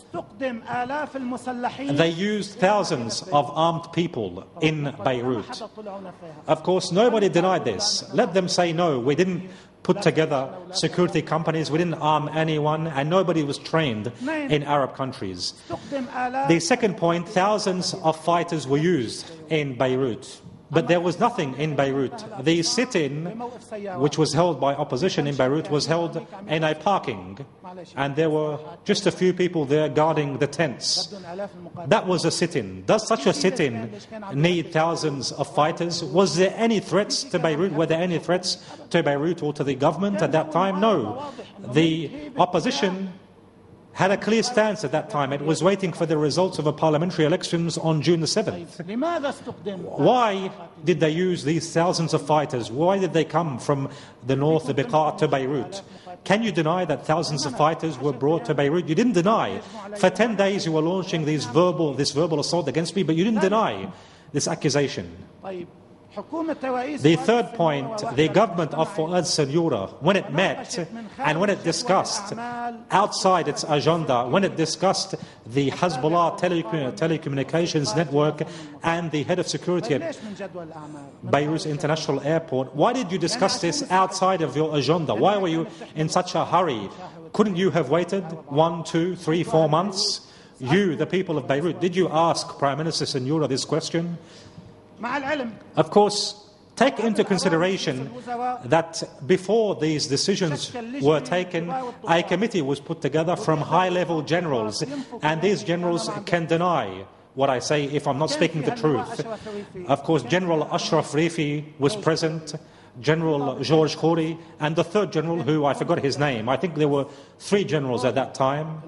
they used thousands of armed people in Beirut. Of course, nobody denied this. Let them say no, we didn't put together security companies, we didn't arm anyone, and nobody was trained in Arab countries. The second point, thousands of fighters were used in Beirut. But there was nothing in Beirut. The sit-in, which was held by opposition in Beirut, was held in a parking, and there were just a few people there guarding the tents. That was a sit-in. Does such a sit-in need thousands of fighters? Was there any threats to Beirut? Were there any threats to Beirut or to the government at that time? No. The opposition had a clear stance at that time. It was waiting for the results of the parliamentary elections on June the 7th. Why did they use these thousands of fighters? Why did they come from the north, the Beqa, to Beirut? Can you deny that thousands of fighters were brought to Beirut? You didn't deny. For 10 days you were launching this verbal assault against me, but you didn't deny this accusation. The third point, the government of Fuad Sanyura, when it met and when it discussed outside its agenda, when it discussed the Hezbollah telecommunications network and the head of security at Beirut International Airport, why did you discuss this outside of your agenda? Why were you in such a hurry? Couldn't you have waited 1, 2, 3, 4 months? You, the people of Beirut, did you ask Prime Minister Sanyura this question? Of course, take into consideration that before these decisions were taken, a committee was put together from high-level generals, and these generals can deny what I say if I'm not speaking the truth. Of course, General Ashraf Rifi was present, General George Khoury, and the third general, who I forgot his name. I think there were 3 generals at that time.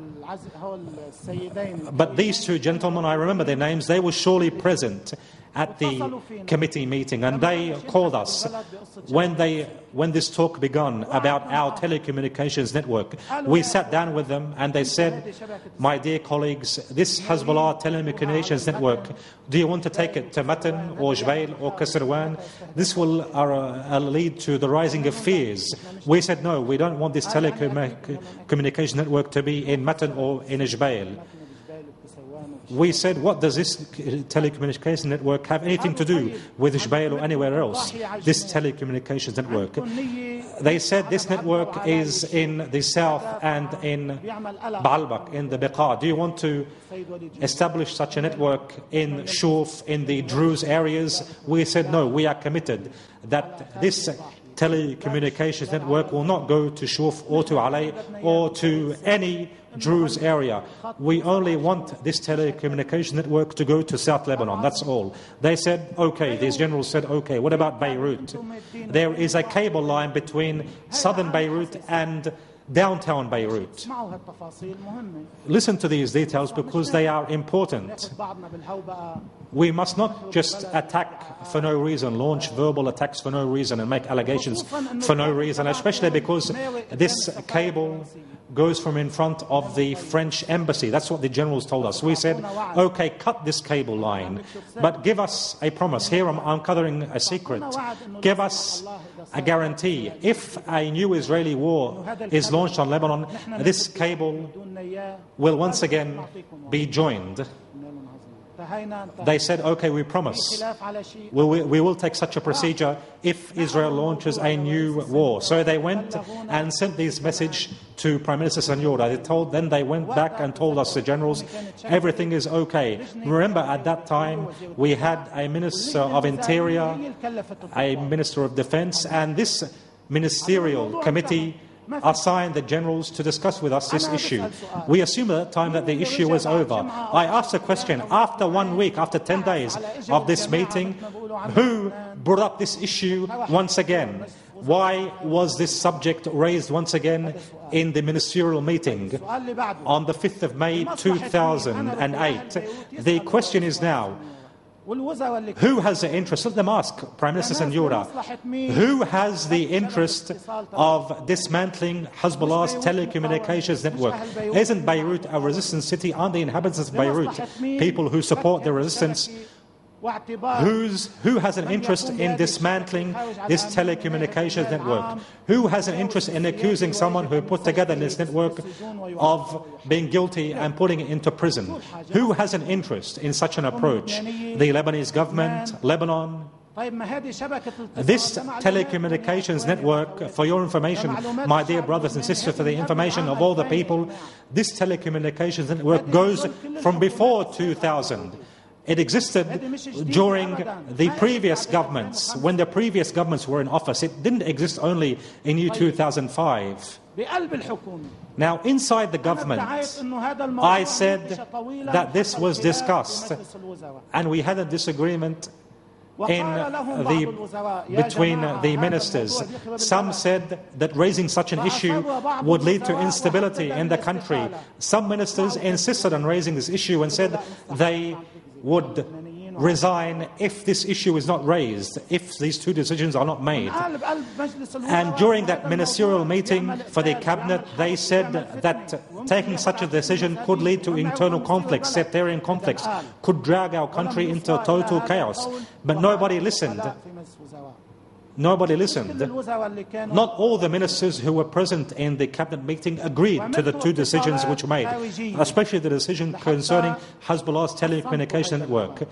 But these 2 gentlemen, I remember their names, they were surely present at the committee meeting, and they called us when this talk began about our telecommunications network. We sat down with them and they said, my dear colleagues, this Hezbollah telecommunications network, do you want to take it to Matan or Jbail or Kasserwan? This will lead to the rising of fears. We said, no, we don't want this telecommunications network to be in Matan or in Jbail. We said, what does this telecommunications network have anything to do with Jbail or anywhere else, this telecommunications network? They said this network is in the south and in Baalbek, in the Beqa. Do you want to establish such a network in Shuf, in the Druze areas? We said, no, we are committed that this telecommunications network will not go to Shuf or to Alay or to any Druze area. We only want this telecommunication network to go to South Lebanon, that's all. They said, okay, these generals said, okay, what about Beirut? There is a cable line between southern Beirut and downtown Beirut. Listen to these details because they are important. We must not just attack for no reason, launch verbal attacks for no reason and make allegations for no reason, especially because this cable goes from in front of the French embassy. That's what the generals told us. We said, okay, cut this cable line, but give us a promise. Here I'm uncovering a secret. Give us a guarantee. If a new Israeli war is launched on Lebanon, this cable will once again be joined. They said, okay, we promise. We will take such a procedure if Israel launches a new war. So they went and sent this message to Prime Minister Sanyura. Then they went back and told us, the generals, everything is okay. Remember, at that time, we had a Minister of Interior, a Minister of Defense, and this ministerial committee assigned the generals to discuss with us this issue. We assumed at that time that the issue was over. I asked a question, after 1 week, after 10 days of this meeting, who brought up this issue once again? Why was this subject raised once again in the ministerial meeting on the 5th of May 2008? The question is now, who has the interest? Let them ask Prime Minister Sanyura. Who has the interest of dismantling Hezbollah's telecommunications network? Isn't Beirut a resistant city? Aren't the inhabitants of Beirut people who support the resistance? Who has an interest in dismantling this telecommunications network? Who has an interest in accusing someone who put together this network of being guilty and putting it into prison? Who has an interest in such an approach? The Lebanese government, Lebanon. This telecommunications network, for your information, my dear brothers and sisters, for the information of all the people, this telecommunications network goes from before 2000. It existed during the previous governments, when the previous governments were in office. It didn't exist only in year 2005. Now, inside the government, I said that this was discussed, and we had a disagreement between the ministers. Some said that raising such an issue would lead to instability in the country. Some ministers insisted on raising this issue and said they would resign if this issue is not raised, if these two decisions are not made. And during that ministerial meeting for the cabinet, they said that taking such a decision could lead to internal conflicts, sectarian conflicts, could drag our country into total chaos. But nobody listened. Nobody listened. Not all the ministers who were present in the cabinet meeting agreed to the two decisions which were made, especially the decision concerning Hezbollah's telecommunication network.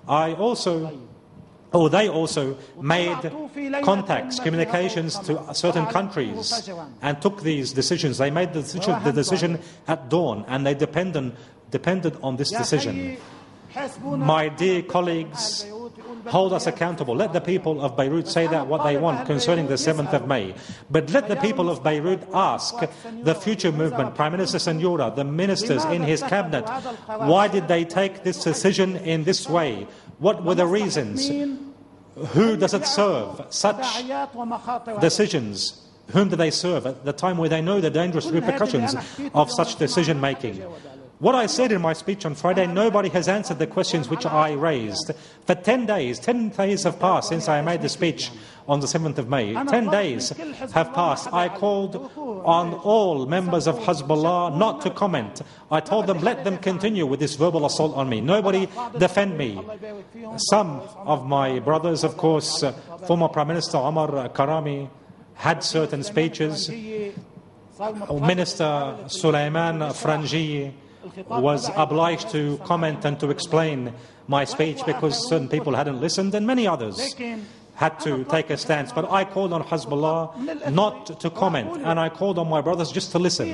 They also made contacts, communications to certain countries and took these decisions. They made the decision at dawn, and they depended on this decision. My dear colleagues, hold us accountable. Let the people of Beirut say that what they want concerning the 7th of May. But let the people of Beirut ask the future movement, Prime Minister Senora, the ministers in his cabinet, why did they take this decision in this way? What were the reasons? Who does it serve? Such decisions, whom do they serve at the time where they know the dangerous repercussions of such decision making? What I said in my speech on Friday, nobody has answered the questions which I raised. For 10 days have passed since I made the speech on the 7th of May. 10 days have passed. I called on all members of Hezbollah not to comment. I told them, let them continue with this verbal assault on me. Nobody defend me. Some of my brothers, of course, former Prime Minister Omar Karami, had certain speeches. Minister Sulaiman Franji was obliged to comment and to explain my speech because certain people hadn't listened, and many others had to take a stance. But I called on Hezbollah not to comment, and I called on my brothers just to listen.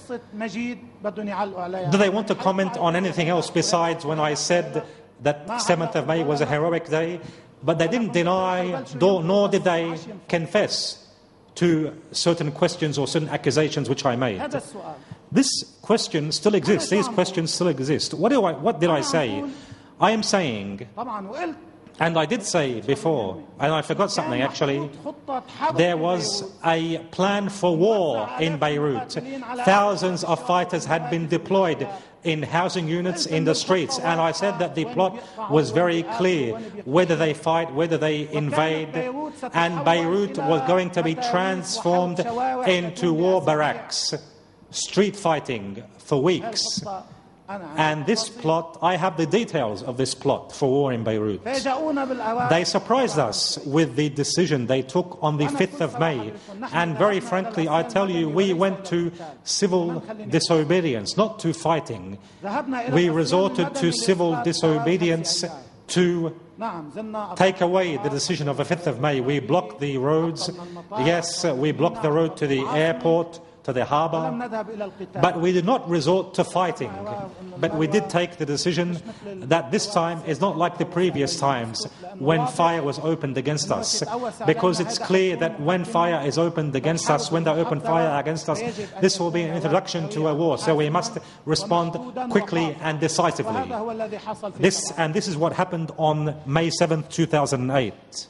Do they want to comment on anything else besides when I said that 7th of May was a heroic day? But they didn't deny, nor did they confess to certain questions or certain accusations which I made. This question still exists. These questions still exist. What did I say? I am saying, and I did say before, and I forgot something actually, there was a plan for war in Beirut. Thousands of fighters had been deployed in housing units in the streets, and I said that the plot was very clear, whether they fight, whether they invade, and Beirut was going to be transformed into war barracks, street fighting for weeks. And this plot, I have the details of this plot for war in Beirut. They surprised us with the decision they took on the 5th of May. And very frankly, I tell you, we went to civil disobedience, not to fighting. We resorted to civil disobedience to take away the decision of the 5th of May. We blocked the roads. Yes, we blocked the road to the airport, to the harbour, but we did not resort to fighting. But we did take the decision that this time is not like the previous times when fire was opened against us, because it's clear that when fire is opened against us, when they open fire against us, this will be an introduction to a war. So we must respond quickly and decisively. This is what happened on May 7th, 2008.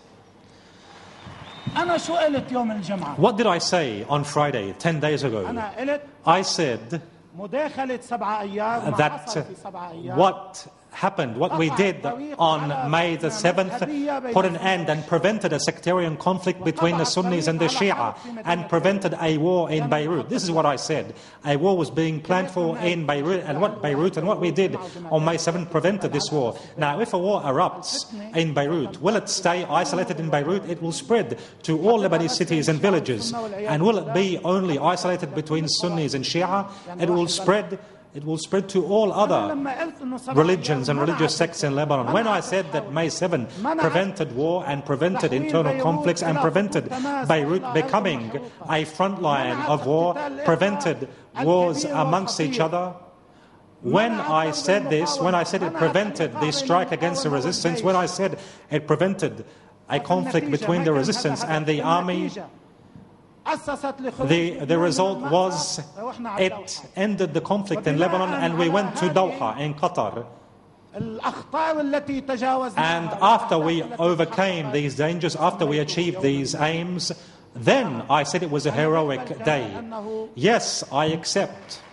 What did I say on Friday, 10 days ago? I said that what happened, what we did on May the 7th, put an end and prevented a sectarian conflict between the Sunnis and the Shia, and prevented a war in Beirut. This is what I said. A war was being planned for in Beirut, and what we did on May 7th prevented this war. Now, if a war erupts in Beirut, will it stay isolated in Beirut? It will spread to all Lebanese cities and villages. And will it be only isolated between Sunnis and Shia? It will spread to all other religions and religious sects in Lebanon. When I said that May 7 prevented war and prevented internal conflicts and prevented Beirut becoming a front line of war, prevented wars amongst each other, when I said this, when I said it prevented the strike against the resistance, when I said it prevented a conflict between the resistance and the army, the result was it ended the conflict in Lebanon, and we went to Doha in Qatar. And after we overcame these dangers, after we achieved these aims, then I said it was a heroic day. Yes, I accept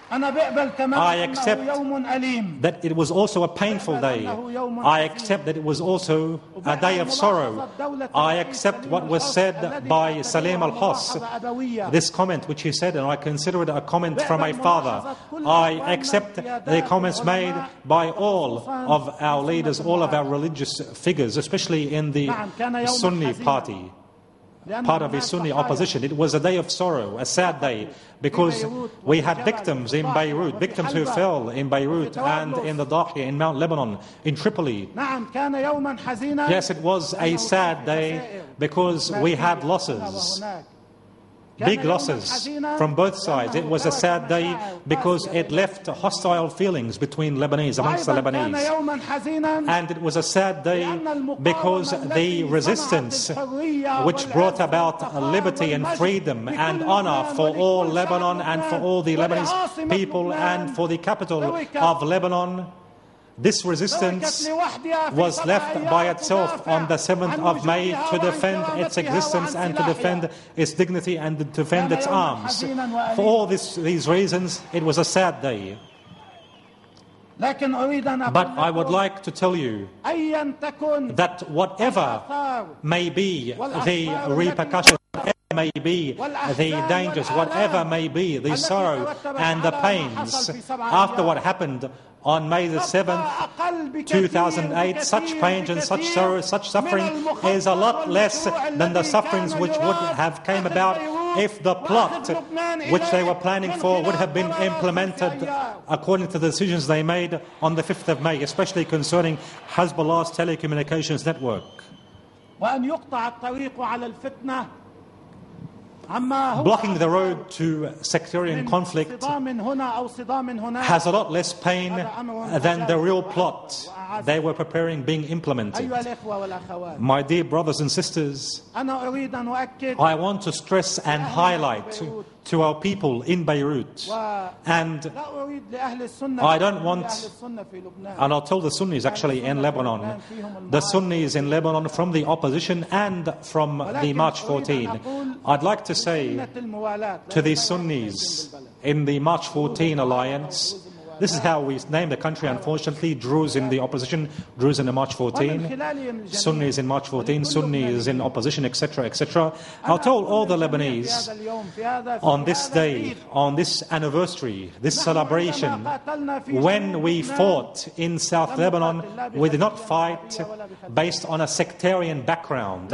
أنا بقبل كمان I أنه accept يوم أليم. that it was also a painful day. I accept that it was also a day of sorrow. I accept what was said by Salim al-Hos, this comment which he said, and I consider it a comment from my father. I accept the comments made by all of our leaders, all of our religious figures, especially in the Sunni party, part of the Sunni opposition. It was a day of sorrow, a sad day, because we had victims in Beirut, victims who fell in Beirut and in the Dahiya, in Mount Lebanon, in Tripoli. Yes, it was a sad day because we had losses, big losses from both sides. It was a sad day because it left hostile feelings between Lebanese, amongst the Lebanese. And it was a sad day because the resistance which brought about liberty and freedom and honor for all Lebanon and for all the Lebanese people and for the capital of Lebanon, this resistance was left by itself on the 7th of May to defend its existence and to defend its dignity and to defend its arms. For all these reasons, it was a sad day. But I would like to tell you that whatever may be the repercussions, may be the dangers, whatever may be the sorrow and the pains after what happened on May the 7th, 2008, such pains and such sorrow, such suffering is a lot less than the sufferings which would have came about if the plot which they were planning for would have been implemented according to the decisions they made on the 5th of May, especially concerning Hezbollah's telecommunications network. Blocking the road to sectarian conflict has a lot less pain than the real plot they were preparing being implemented. My dear brothers and sisters, I want to stress and highlight to our people in Beirut, and I don't want, and I'll tell the Sunnis actually in Lebanon, the Sunnis in Lebanon from the opposition and from the March 14, I'd like to say to the Sunnis in the March 14 alliance, this is how we name the country, unfortunately. Druze in the opposition, Druze in the March 14, Sunnis in March 14, Sunnis in opposition, etc., etc. I'll tell all the Lebanese on this day, on this anniversary, this celebration, when we fought in South Lebanon, we did not fight based on a sectarian background.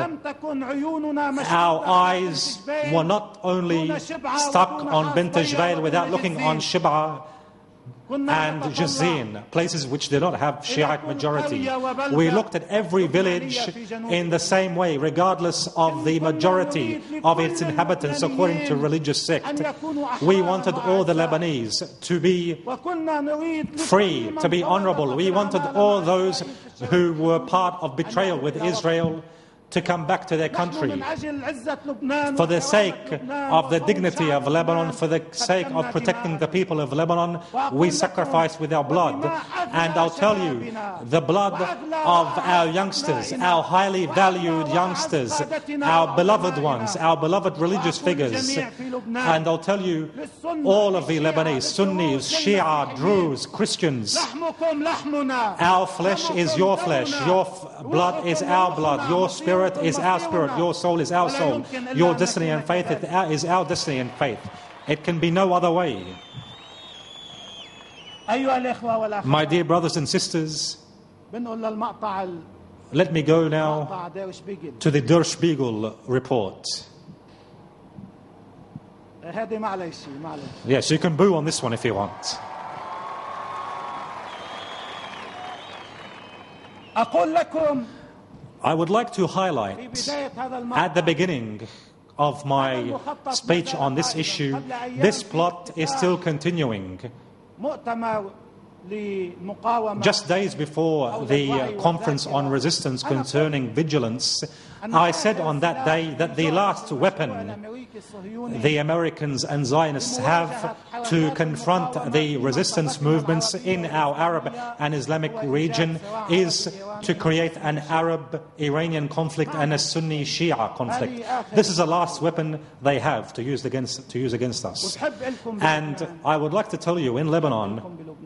Our eyes were not only stuck on Bint Jbail without looking on Shib'a and Jazin, places which did not have Shiite majority. We looked at every village in the same way, regardless of the majority of its inhabitants according to religious sect. We wanted all the Lebanese to be free, to be honorable. We wanted all those who were part of betrayal with Israel to come back to their country. For the sake of the dignity of Lebanon, for the sake of protecting the people of Lebanon, we sacrifice with our blood. And I'll tell you, the blood of our youngsters, our highly valued youngsters, our beloved ones, our beloved religious figures. And I'll tell you, all of the Lebanese, Sunnis, Shia, Druze, Christians, our flesh is your flesh, your blood is our blood, your spirit is our spirit, your soul is our soul, your destiny and faith is our destiny and faith. It can be no other way. My dear brothers and sisters, let me go now to the Der Spiegel report. Yes, you can boo on this one if you want. I would like to highlight at the beginning of my speech on this issue, this plot is still continuing. لمقاومة. Just days before the conference on resistance concerning vigilance, I said on that day that the last weapon the Americans and Zionists have to confront the resistance movements in our Arab and Islamic region is to create an Arab-Iranian conflict and a Sunni-Shia conflict. This is the last weapon they have to use against us. And I would like to tell you, in Lebanon,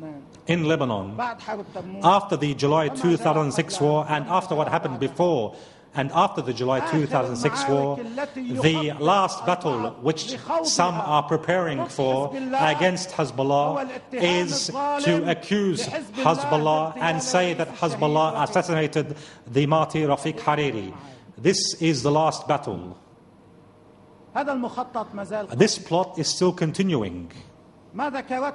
after the July 2006 war and after what happened before and after the July 2006 war, the last battle which some are preparing for against Hezbollah is to accuse Hezbollah and say that Hezbollah assassinated the martyr Rafiq Hariri. This is the last battle. This plot is still continuing. What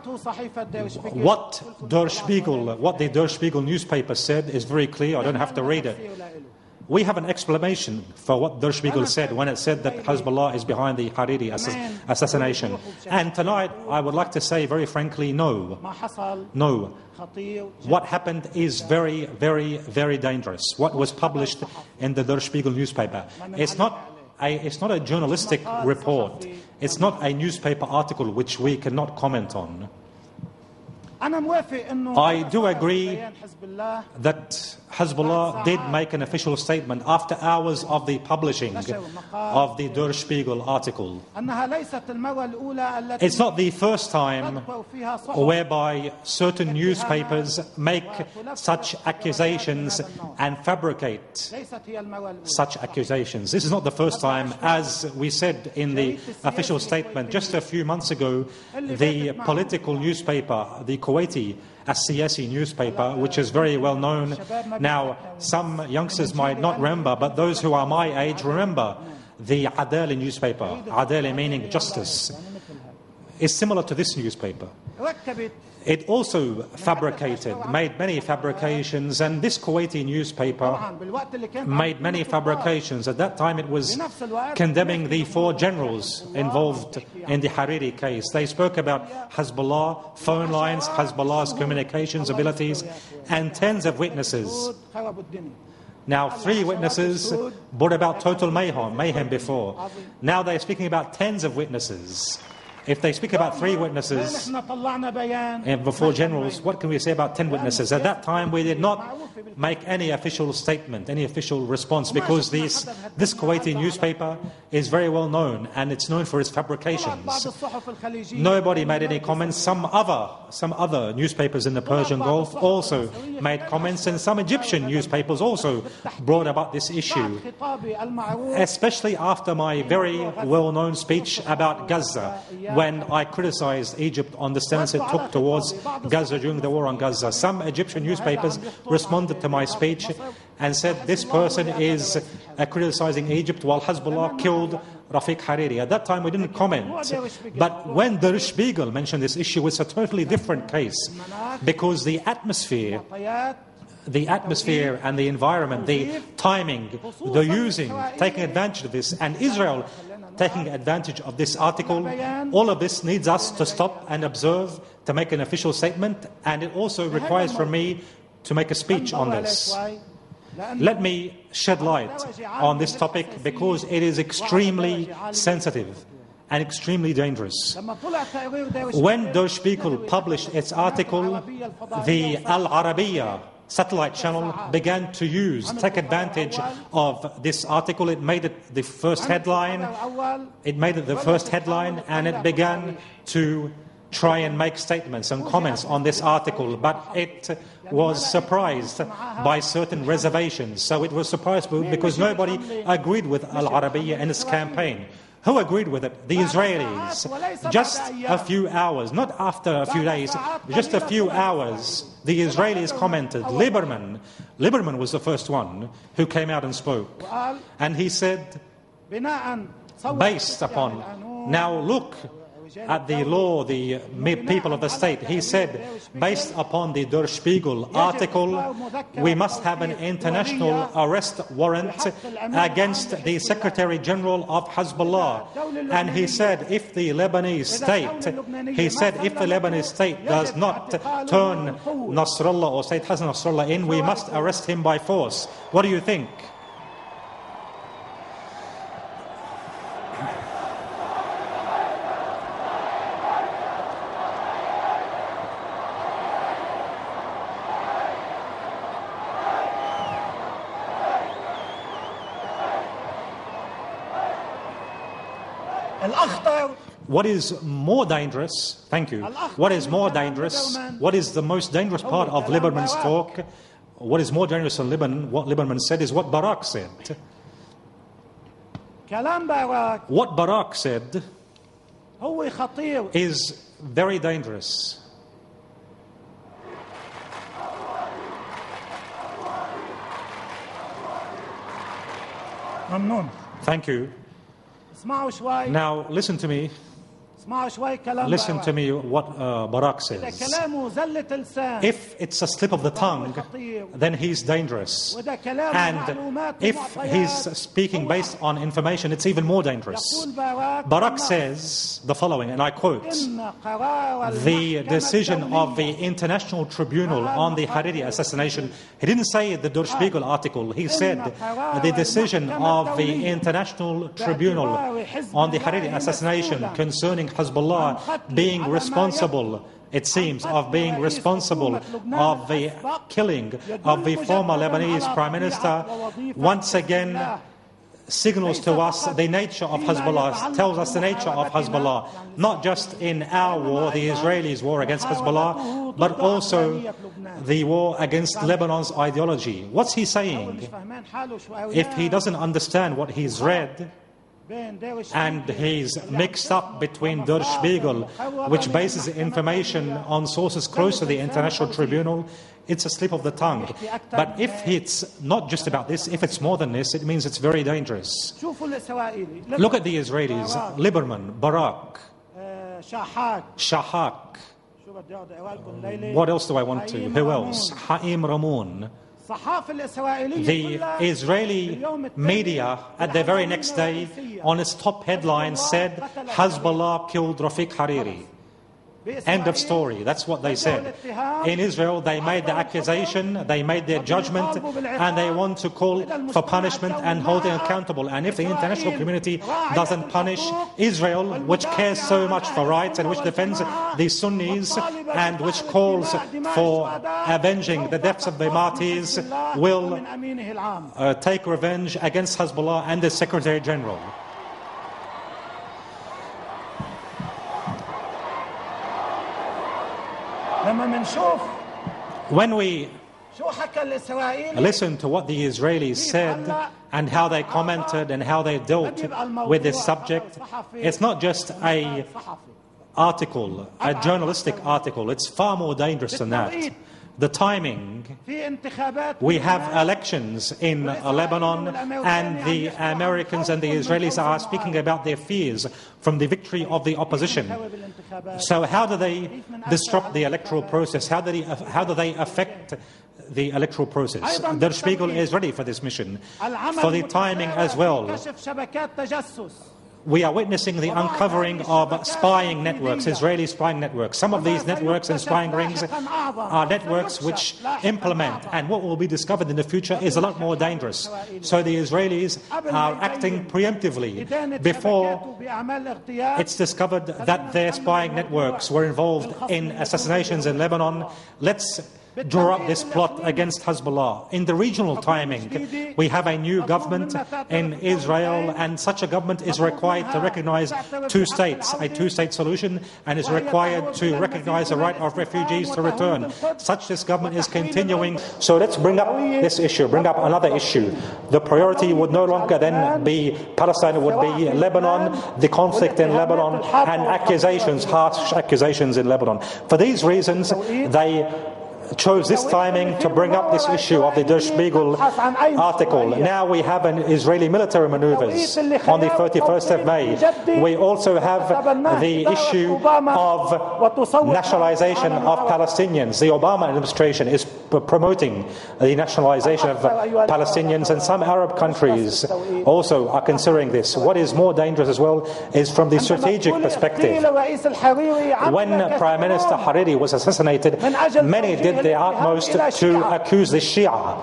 the Der Spiegel newspaper said is very clear. I don't have to read it. We have an explanation for what Der Spiegel said when it said that Hezbollah is behind the Hariri assassination. And tonight I would like to say very frankly, no. No. What happened is very, very, very dangerous. What was published in the Der Spiegel newspaper. It's not a journalistic report. It's not a newspaper article which we cannot comment on. I do agree that Hezbollah did make an official statement after hours of the publishing of the Der Spiegel article. It's not the first time whereby certain newspapers make such accusations and fabricate such accusations. This is not the first time. As we said in the official statement just a few months ago, the political newspaper, the Kuwaiti As-Siyasi newspaper, which is very well known. Now, some youngsters might not remember, but those who are my age remember the Adali newspaper. Adali meaning justice. Is similar to this newspaper. It also made many fabrications, and this Kuwaiti newspaper made many fabrications. At that time it was condemning the 4 generals involved in the Hariri case. They spoke about Hezbollah, phone lines, Hezbollah's communications abilities, and tens of witnesses. Now 3 witnesses brought about total mayhem before. Now they're speaking about tens of witnesses. If they speak about 3 witnesses and before generals, what can we say about 10 witnesses? At that time, we did not make any official statement, any official response, because this Kuwaiti newspaper is very well known, and it's known for its fabrications. Nobody made any comments. Some other newspapers in the Persian Gulf also made comments, and some Egyptian newspapers also brought about this issue, especially after my very well-known speech about Gaza, when I criticized Egypt on the stance it took towards Gaza during the war on Gaza. Some Egyptian newspapers responded to my speech and said this person is criticizing Egypt while Hezbollah killed Rafiq Hariri. At that time we didn't comment. But when Der Spiegel mentioned this issue, it's a totally different case, because the atmosphere and the environment, the timing, the taking advantage of this, and Israel taking advantage of this article, all of this needs us to stop and observe, to make an official statement, and it also requires from me to make a speech on this. Let me shed light on this topic because it is extremely sensitive and extremely dangerous. When Der Spiegel published its article, the Al Arabiya satellite channel began to take advantage of this article. It made it the first headline. And it began to try and make statements and comments on this article. But it was surprised by certain reservations. So it was surprised because nobody agreed with Al Arabiya in its campaign. Who agreed with it? The Israelis. Just a few hours, not after a few days, just a few hours, the Israelis commented. Lieberman was the first one who came out and spoke. And he said, based upon, now look, at the law, the people of the state. He said, based upon the Der Spiegel article, we must have an international arrest warrant against the Secretary General of Hezbollah. And he said, if the Lebanese state does not turn Nasrallah or Sayyid Hassan Nasrallah in, we must arrest him by force. What do you think? What is more dangerous, thank you, what is more dangerous, what is the most dangerous part of Lieberman's talk, what is more dangerous than what Lieberman said is what Barak said. What Barak said is very dangerous. Thank you. Now listen to me. Listen to me what Barak says. If it's a slip of the tongue, then he's dangerous. And if he's speaking based on information, it's even more dangerous. Barak says the following, and I quote, the decision of the International Tribunal on the Hariri assassination, he didn't say the Der Spiegel article, he said the decision of the International Tribunal on the Hariri assassination concerning Hezbollah being responsible, it seems, of being responsible of the killing of the former Lebanese Prime Minister, once again signals to us the nature of Hezbollah, tells us the nature of Hezbollah, not just in our war, the Israelis' war against Hezbollah, but also the war against Lebanon's ideology. What's he saying? If he doesn't understand what he's read, and he's mixed up between Der Spiegel, which bases information on sources close to the International Tribunal, it's a slip of the tongue. But if it's not just about this, if it's more than this, it means it's very dangerous. Look at the Israelis, Lieberman, Barak, Shahak. What else do I want to? Who else? Haim Ramoun. The Israeli media at the very next day on its top headline said Hezbollah killed Rafiq Hariri. End of story. That's what they said. In Israel, they made the accusation, they made their judgment, and they want to call for punishment and hold them accountable. And if the international community doesn't punish Israel, which cares so much for rights and which defends the Sunnis and which calls for avenging the deaths of the martyrs, will take revenge against Hezbollah and the Secretary General. When we listen to what the Israelis said and how they commented and how they dealt with this subject, it's not just an article, a journalistic article. It's far more dangerous than that. The timing, we have elections in Lebanon, and the Americans and the Israelis are speaking about their fears from the victory of the opposition. So how do they disrupt the electoral process? How do they affect the electoral process? Der Spiegel is ready for this mission, for the timing as well. We are witnessing the uncovering of spying networks, Israeli spying networks. Some of these networks and spying rings are networks which implement, and what will be discovered in the future is a lot more dangerous. So the Israelis are acting preemptively before it's discovered that their spying networks were involved in assassinations in Lebanon. Let's draw up this plot against Hezbollah. In the regional timing, we have a new government in Israel, and such a government is required to recognize two states, a two-state solution, and is required to recognize the right of refugees to return. Such this government is continuing. So let's bring up this issue, bring up another issue. The priority would no longer then be Palestine, it would be Lebanon, the conflict in Lebanon, and accusations, harsh accusations in Lebanon. For these reasons, they chose this timing to bring up this issue of the Der Spiegel article. Now we have an Israeli military maneuvers on the 31st of May. We also have the issue of nationalization of Palestinians. The Obama administration is promoting the nationalization of Palestinians, and some Arab countries also are considering this. What is more dangerous as well is from the strategic perspective. When Prime Minister Hariri was assassinated, many did their utmost to accuse the Shia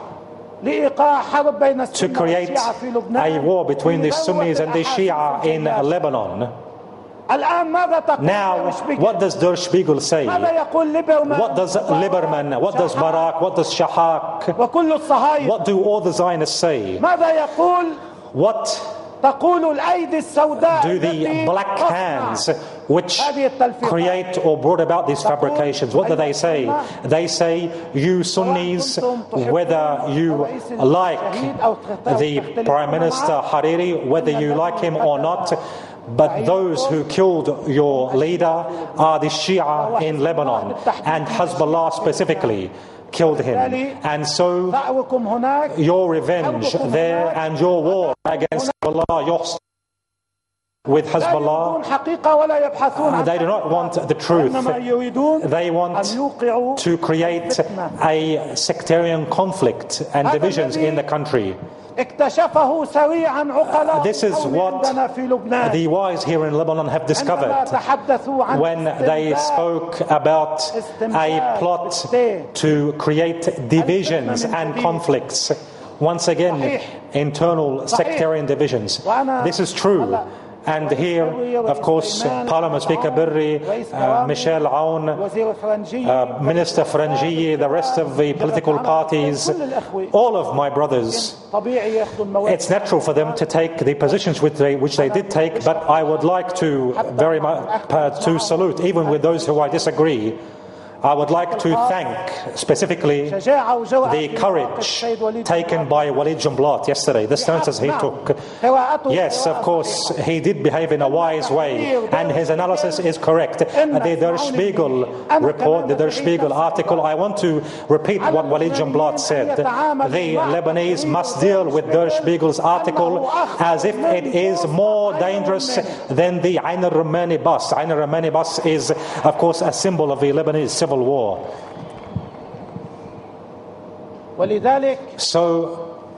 to create a war between the Sunnis and the Shia in Lebanon. Now, what does Der Spiegel say? What does Lieberman, what does Barak, what does Shahak, what do all the Zionists say? What do the black hands which create or brought about these fabrications, what do they say? They say, you Sunnis, whether you like the Prime Minister Hariri, whether you like him or not, but those who killed your leader are the Shia in Lebanon, and Hezbollah specifically killed him. And so your revenge there and your war against Hezbollah, your with Hezbollah, they do not want the truth. They want to create a sectarian conflict and divisions in the country. This is what the wise here in Lebanon have discovered when they spoke about a plot to create divisions and conflicts. Once again, internal sectarian divisions. This is true. And here, of course, Parliament Speaker Birri, Michel Aoun, Minister Frangieh, the rest of the political parties, all of my brothers, it's natural for them to take the positions which they did take, but I would like to very much to salute, even with those who I disagree. I would like to thank specifically the courage taken by Walid Jumblat yesterday, the stances he took. Yes, of course, he did behave in a wise way, and his analysis is correct. The Der Spiegel report, the Der Spiegel article, I want to repeat what Walid Jumblat said. The Lebanese must deal with Der Spiegel's article as if it is more dangerous than the Ain al-Rumani bus. Ain al-Rumani bus is, of course, a symbol of the Lebanese civil war. So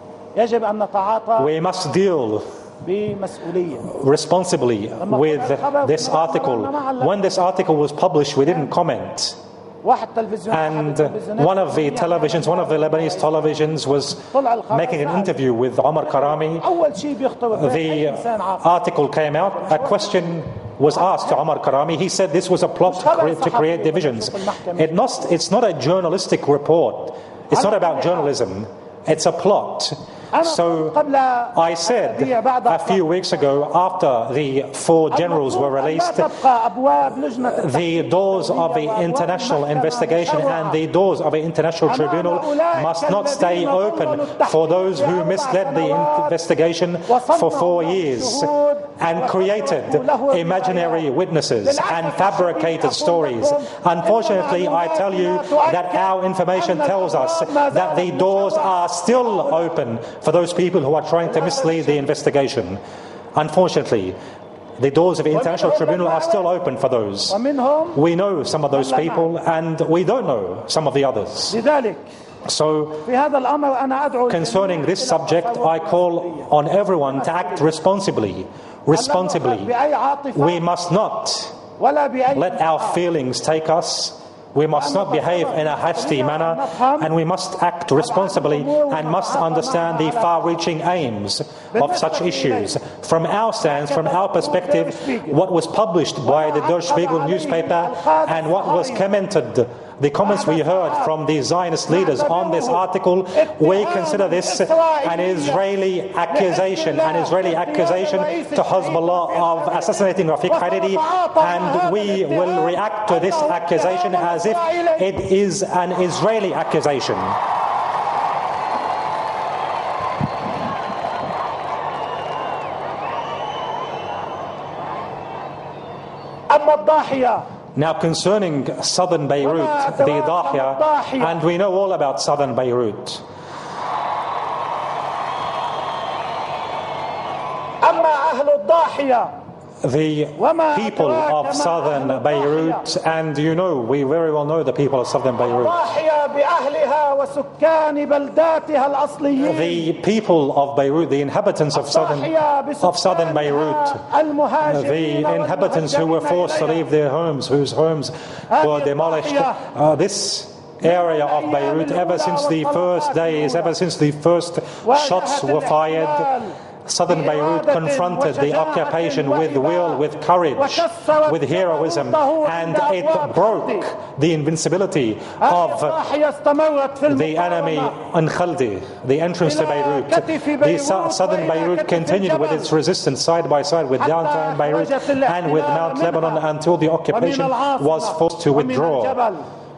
we must deal responsibly with this article. When this article was published, we didn't comment. And one of the Lebanese televisions was making an interview with Omar Karami. The article came out. A question was asked to Omar Karami. He said this was a plot to create divisions. It's not a journalistic report. It's not about journalism. It's a plot. So I said a few weeks ago, after the 4 generals were released, the doors of the international investigation and the doors of the international tribunal must not stay open for those who misled the investigation for 4 years and created imaginary witnesses and fabricated stories. Unfortunately, I tell you that our information tells us that the doors are still open for those people who are trying to mislead the investigation. Unfortunately, the doors of the International Tribunal are still open for those. We know some of those people, and we don't know some of the others. So, concerning this subject, I call on everyone to act responsibly. We must not let our feelings take us. We must not behave in a hasty manner, and we must act responsibly and must understand the far-reaching aims of such issues. From our stance, from our perspective, what was published by the Der Spiegel newspaper and what was commented, the comments we heard from the Zionist leaders on this article, we consider this an Israeli accusation to Hezbollah of assassinating Rafiq Hariri, and we will react to this accusation as if it is an Israeli accusation. Now concerning southern Beirut, the Dahya, and we know all about southern Beirut. أما أهل الضاحية The people of southern Beirut, and you know, we very well know the people of southern Beirut. ضاحية بأهلها وسكان بلداتها الأصليين. The people of Beirut, the inhabitants of southern Beirut, the inhabitants who were forced to leave their homes, whose homes were demolished. This area of Beirut, ever since the first days, ever since the first shots were fired, southern Beirut confronted the occupation with will, with courage, with heroism, and it broke the invincibility of the enemy in Khaldi, the entrance to Beirut. The southern Beirut continued with its resistance side by side with downtown Beirut and with Mount Lebanon until the occupation was forced to withdraw.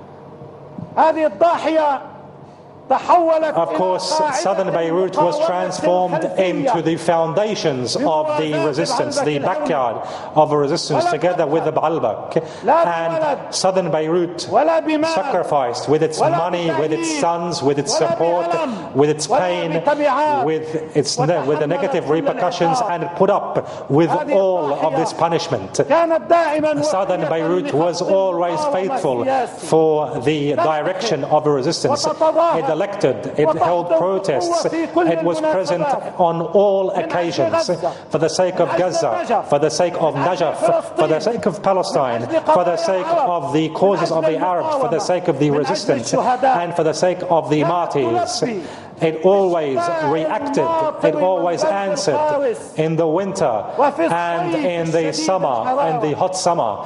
Of course, southern Beirut was transformed into the foundations of the resistance, the backyard of resistance, together with the Baalbek. And southern Beirut sacrificed with its money, with its sons, with its support, with its pain, with the negative repercussions, and put up with all of this punishment. Southern Beirut was always faithful for the direction of resistance. It elected, it held protests, it was present on all occasions for the sake of Gaza, for the sake of Najaf, for the sake of Palestine, for the sake of the causes of the Arabs, for the sake of the resistance, and for the sake of the martyrs. It always reacted, it always answered in the winter and in the summer, in the hot summer.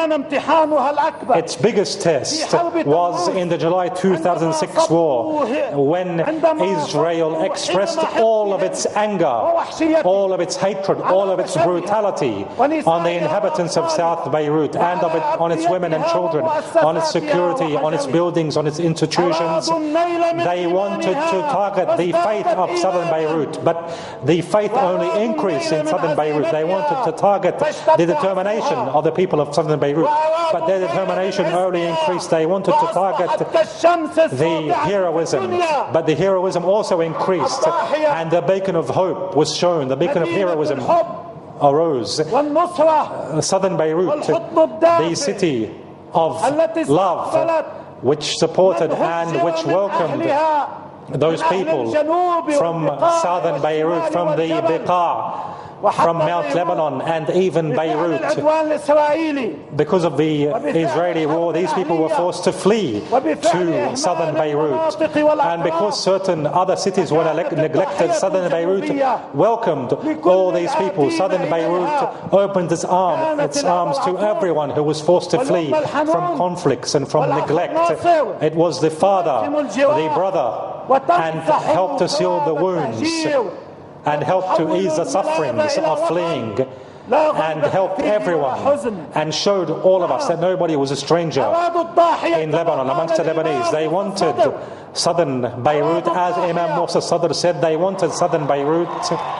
Its biggest test was in the July 2006 war, when Israel expressed all of its anger, all of its hatred, all of its brutality on the inhabitants of South Beirut and on its women and children, on its security, on its buildings, on its institutions. They wanted to target the faith of southern Beirut, but the faith only increased in southern Beirut. They wanted to target the determination of the people of southern Beirut, but their determination only increased. They wanted to target the heroism, but the heroism also increased, and the beacon of hope was shown, the beacon of heroism arose. Southern Beirut, the city of love, which supported and which welcomed those people from southern Beirut, from the Beqa, from Mount Lebanon and even Beirut. Because of the Israeli war, these people were forced to flee to southern Beirut. And because certain other cities were neglected, southern Beirut welcomed all these people. Southern Beirut opened its arms to everyone who was forced to flee from conflicts and from neglect. It was the father, the brother, and helped to heal the wounds, and helped to ease the sufferings of fleeing, and helped everyone, and showed all of us that nobody was a stranger in Lebanon amongst the Lebanese. They wanted southern Beirut, as Imam Musa Sadr said, they wanted southern Beirut.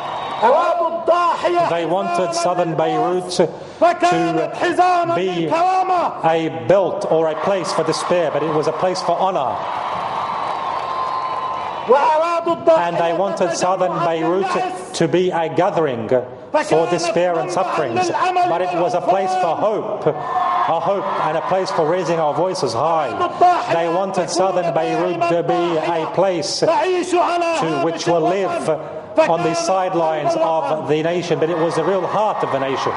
They wanted southern Beirut to be a belt or a place for despair, but it was a place for honor. And they wanted southern Beirut to be a gathering for despair and sufferings, but it was a place for hope, and a place for raising our voices high. They wanted southern Beirut to be a place to which will live on the sidelines of the nation, but it was the real heart of the nation.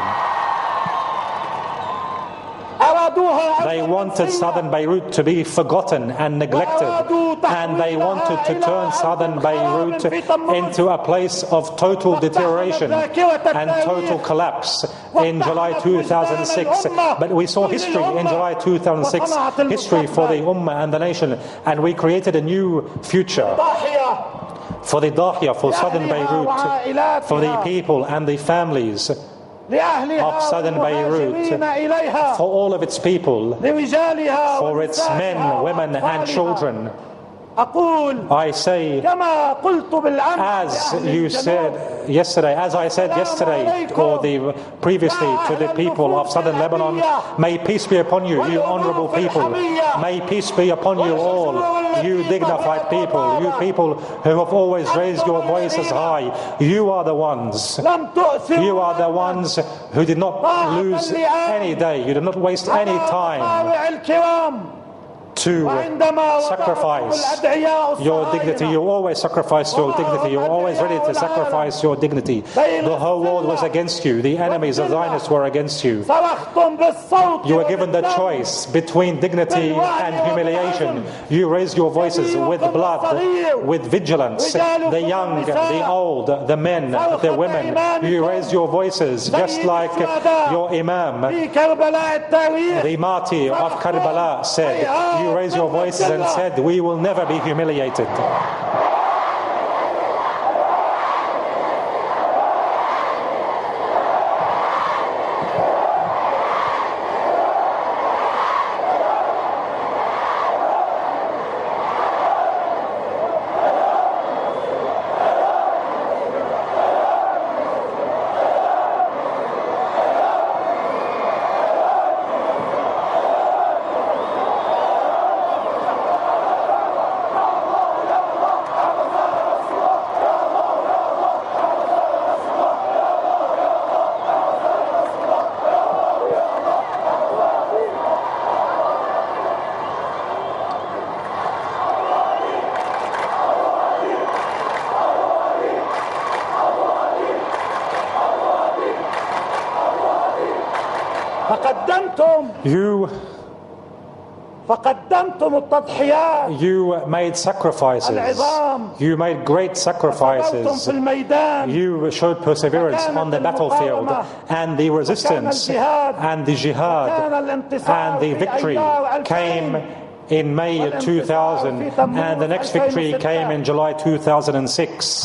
They wanted southern Beirut to be forgotten and neglected, and they wanted to turn southern Beirut into a place of total deterioration and total collapse in July 2006. But we saw history in July 2006, history for the Ummah and the nation, and we created a new future for the Dahya, for southern Beirut, for the people and the families of southern Beirut, for all of its people, for its men, women and children, أقول I say, كما قلت بالأمس as لأهل you الجنوب said yesterday, as I said yesterday, or previously to the people of southern Lebanon, may peace be upon you, you honorable people. May peace be upon you all, you dignified people, you people who have always raised your voices high. You are the ones. لم تؤثروا You are the ones who did not lose any day. You did not waste any time طاوع الكرام to sacrifice your dignity. You always sacrifice your dignity. You're always ready to sacrifice your dignity. The whole world was against you. The enemies, the Zionists, were against you. صرختم بالصوت You were given the choice between dignity and humiliation. You raised your voices with blood, with vigilance. The young, the old, the men, the women. You raised your voices just like your Imam, في كربلاء التاريخ the martyr of Karbala, said. You raised your voices and said, we will never be humiliated. فقدمتم التضحيات You made sacrifices. You made great sacrifices. في الميدان You showed perseverance on the battlefield, and the resistance and the jihad and the victory came in May 2000, and the next victory came in July 2006.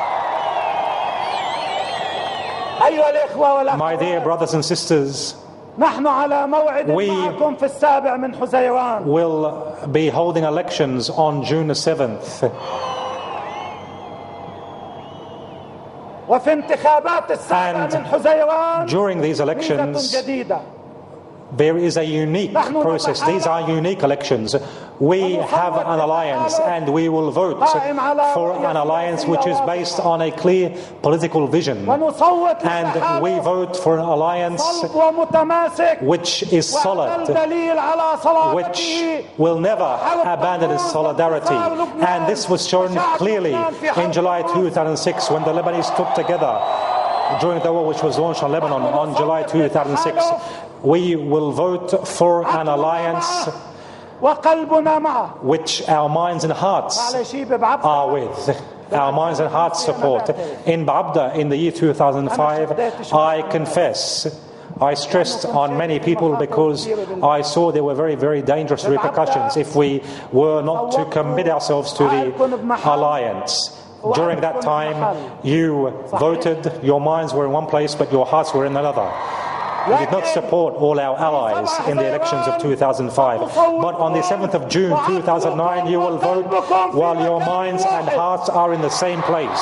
أيها الإخوة والأخوات My dear brothers and sisters, نحن على موعد We معكم في 7 من حزيران will be holding elections on June the 7th. وفي انتخابات 7 من حزيران During these elections, ميزة جديدة. there is a unique process. These are unique elections. We have an alliance, and we will vote for an alliance which is based on a clear political vision. ونصوت And we vote for an alliance صلب ومتماسك which is solid, دليل على صلابته which will never abandon its solidarity. And this was shown clearly in July 2006 when the Lebanese stood together during the war which was launched on Lebanon on July 2006. We will vote for an alliance وقلبنا معه which our minds and hearts على شيب بعبد are with. Our minds and hearts support. In Ba'abda in the year 2005, I confess, I stressed on many people because I saw there were very, very dangerous repercussions if we were not to commit ourselves to the alliance. During that time, you voted, your minds were in one place, but your hearts were in another. We did not support all our allies in the elections of 2005. But on the 7th of June 2009, you will vote while your minds and hearts are in the same place.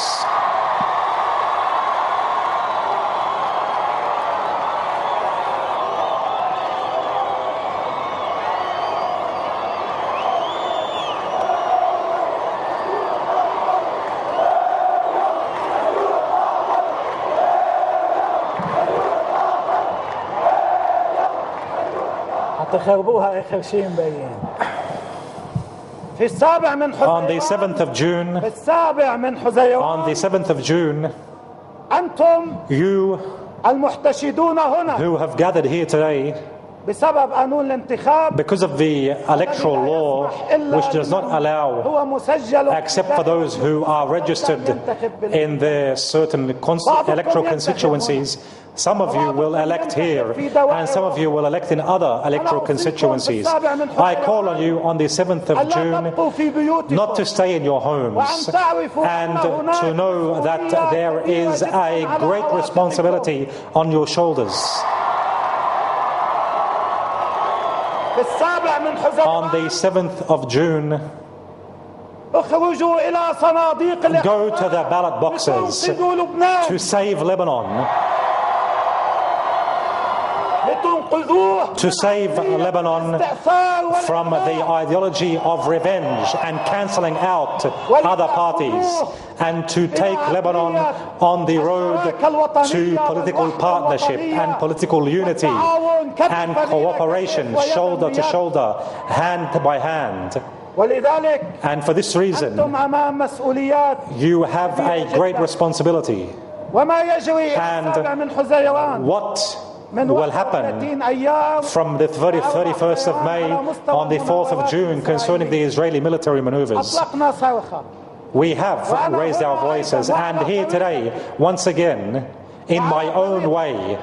تخربوها آخر شيء مبين في 7 من On the حزيران 7th of June, في 7 من حزيران on the 7th of June, أنتم you المحتشدون هنا who have gathered here today بسبب قانون الانتخاب because of the electoral law which does not allow, هو مسجل except for those who are registered in their certain electoral constituencies. Some of you will elect here, and some of you will elect in other electoral constituencies. I call on you on the 7th of June not to stay in your homes, and to know that there is a great responsibility on your shoulders. On the 7th of June, اخرجوا إلى صناديق go to the ballot boxes لتنقذوا لبنان، to save Lebanon, لتنقذوه to save Lebanon from the ideology of revenge and cancelling out other parties, and to take Lebanon on the road to political partnership and political unity and cooperation, shoulder to shoulder, hand by hand. ولذلك And for this reason, أنتم أمام مسؤوليات you have a great responsibility. وما يجري And السابع من حزيران what من will happen 31 أيام from the 31st of May on the 4th of June concerning the Israeli military maneuvers. أطلقنا صرخة. We have raised our voices, and here today, once again, in my own way,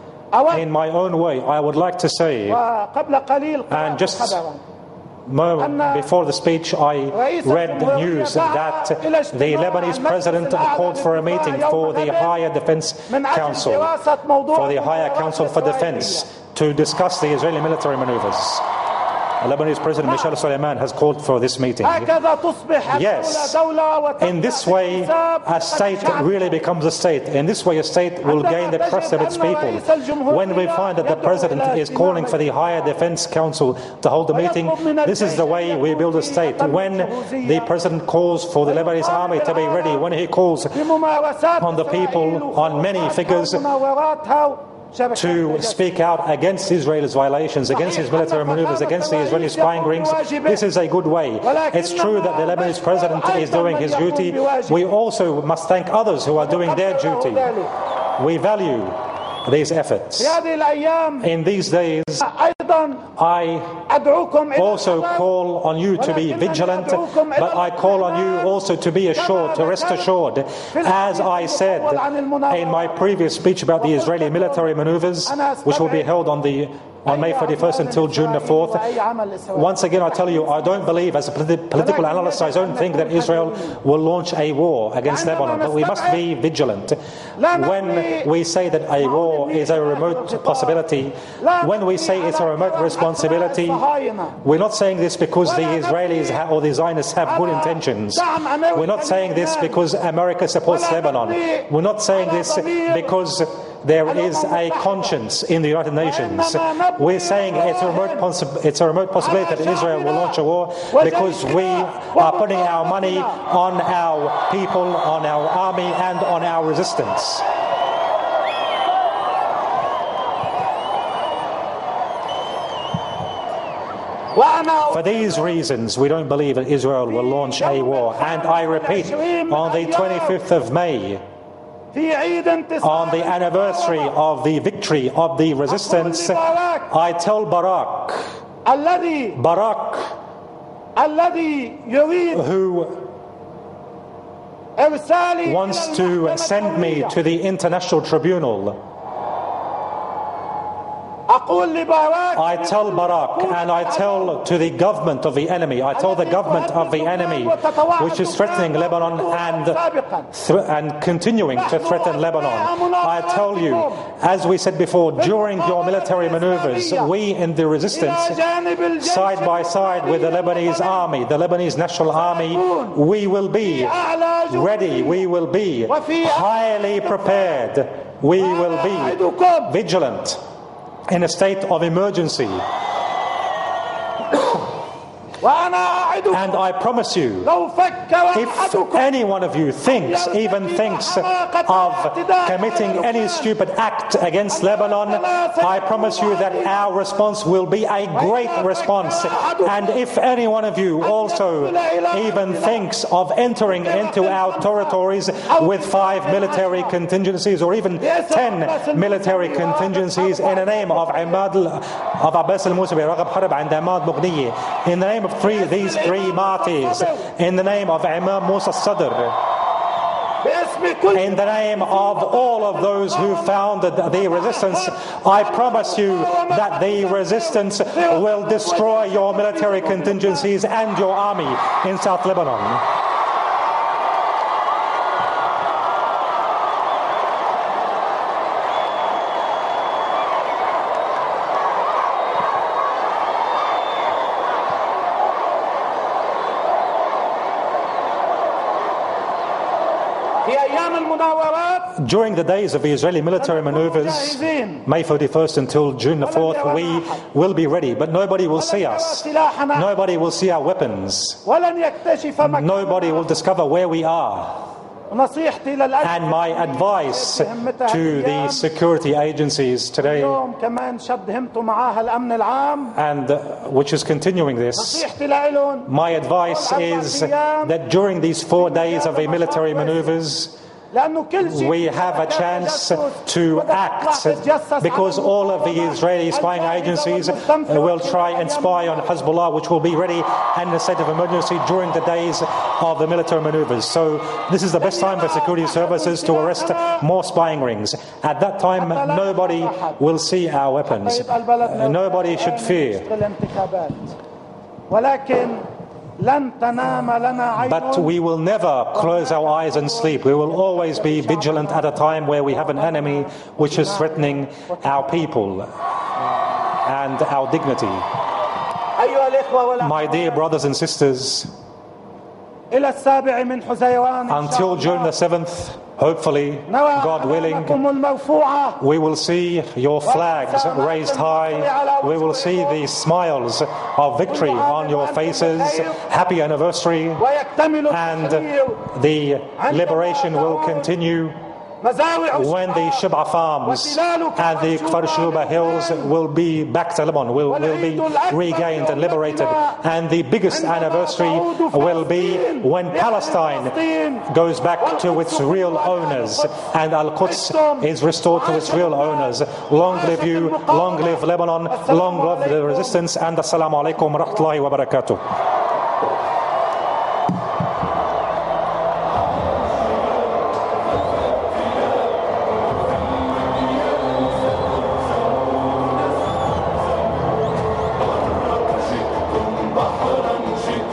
I would like to say, وقبل قليل and just خبرا before the speech, I read news that the Lebanese president called for a meeting for the Higher Defense Council, for the Higher Council for Defense, to discuss the Israeli military maneuvers. The Lebanese President Michel Suleiman has called for this meeting. Yes, in this way a state really becomes a state. In this way a state will gain the trust of its people. When we find that the President is calling for the Higher Defense Council to hold a meeting, this is the way we build a state. When the President calls for the Lebanese army to be ready, when he calls on the people, on many figures, to speak out against Israel's violations, against his military maneuvers, against the Israeli spying rings, this is a good way. It's true that the Lebanese president is doing his duty. We also must thank others who are doing their duty. We value these efforts. In these days, I also call on you to be vigilant, but I call on you also to be assured, to rest assured, as I said in my previous speech about the Israeli military maneuvers, which will be held on May 31st until June the 4th. Once again, I tell you, I don't believe, as a political analyst, I don't think that Israel will launch a war against Lebanon, but we must be vigilant. When we say that a war is a remote possibility, when we say it's a remote responsibility, we're not saying this because the Israelis or the Zionists have good intentions. We're not saying this because America supports Lebanon. We're not saying this because there is a conscience in the United Nations. We're saying it's a remote possibility that Israel will launch a war because we are putting our money on our people, on our army, and on our resistance. For these reasons, we don't believe that Israel will launch a war. And I repeat, on the 25th of May, on the anniversary of the victory of the resistance, I tell Barak, who wants to send me to the International Tribunal, I tell Barak, and I tell to the government of the enemy, I tell the government of the enemy, which is threatening Lebanon and continuing to threaten Lebanon, I tell you, as we said before, during your military maneuvers, we in the resistance, side by side with the Lebanese army, the Lebanese National Army, we will be ready, we will be highly prepared, we will be vigilant in a state of emergency. And I promise you, if any one of you even thinks of committing any stupid act against Lebanon, I promise you that our response will be a great response. And if any one of you also even thinks of entering into our territories with 5 military contingencies or even 10 military contingencies in the name of Abbas al-Musawi, Raghab Harb and Ahmad Mughniyi, in the name of these three martyrs, in the name of Imam Musa Sadr, in the name of all of those who founded the resistance, I promise you that the resistance will destroy your military contingencies and your army in South Lebanon. أيام المناورات During the days of the Israeli military maneuvers, May 31st until June the 4th, we will be ready, but nobody will see us. سلاحنا Nobody will see our weapons. ولن يكتشف Nobody will discover where we are. نصيحتي للأجهزة And my advice to the security agencies today, اليوم كمان شدهمتوا معاها الأمن العام and which is continuing this, نصيحتي لهم my advice is that during these 4 days of the military maneuvers, لأنه كل شيء we have a chance to act, because all of the Israeli spying agencies will try and spy on Hezbollah, which will be ready in a state of emergency during the days of the military maneuvers. So this is the best time for security services to arrest more spying rings. At that time, nobody will see our weapons. Nobody should fear. ولكن لن تنام لنا But عين we will never close our eyes and sleep. We will always be vigilant at a time where we have an enemy which is threatening our people and our dignity. أيها الإخوة My dear brothers and sisters, إلى السابع من حزيران until June the 7th, hopefully, God willing, الموفوعة we will see your flags raised high. We will see the smiles of victory on your faces. Happy anniversary. ويكتمل And التغيير the liberation will continue مزارع when the Shib'a farms and the Kfar Shuba hills will be back to Lebanon, will be regained and liberated. And the biggest anniversary will be when Palestine goes back to its real owners and Al-Quds is restored to its real owners. Long live you, long live Lebanon, long live the resistance, and Assalamu alaikum wa rahmatullahi wa barakatuh.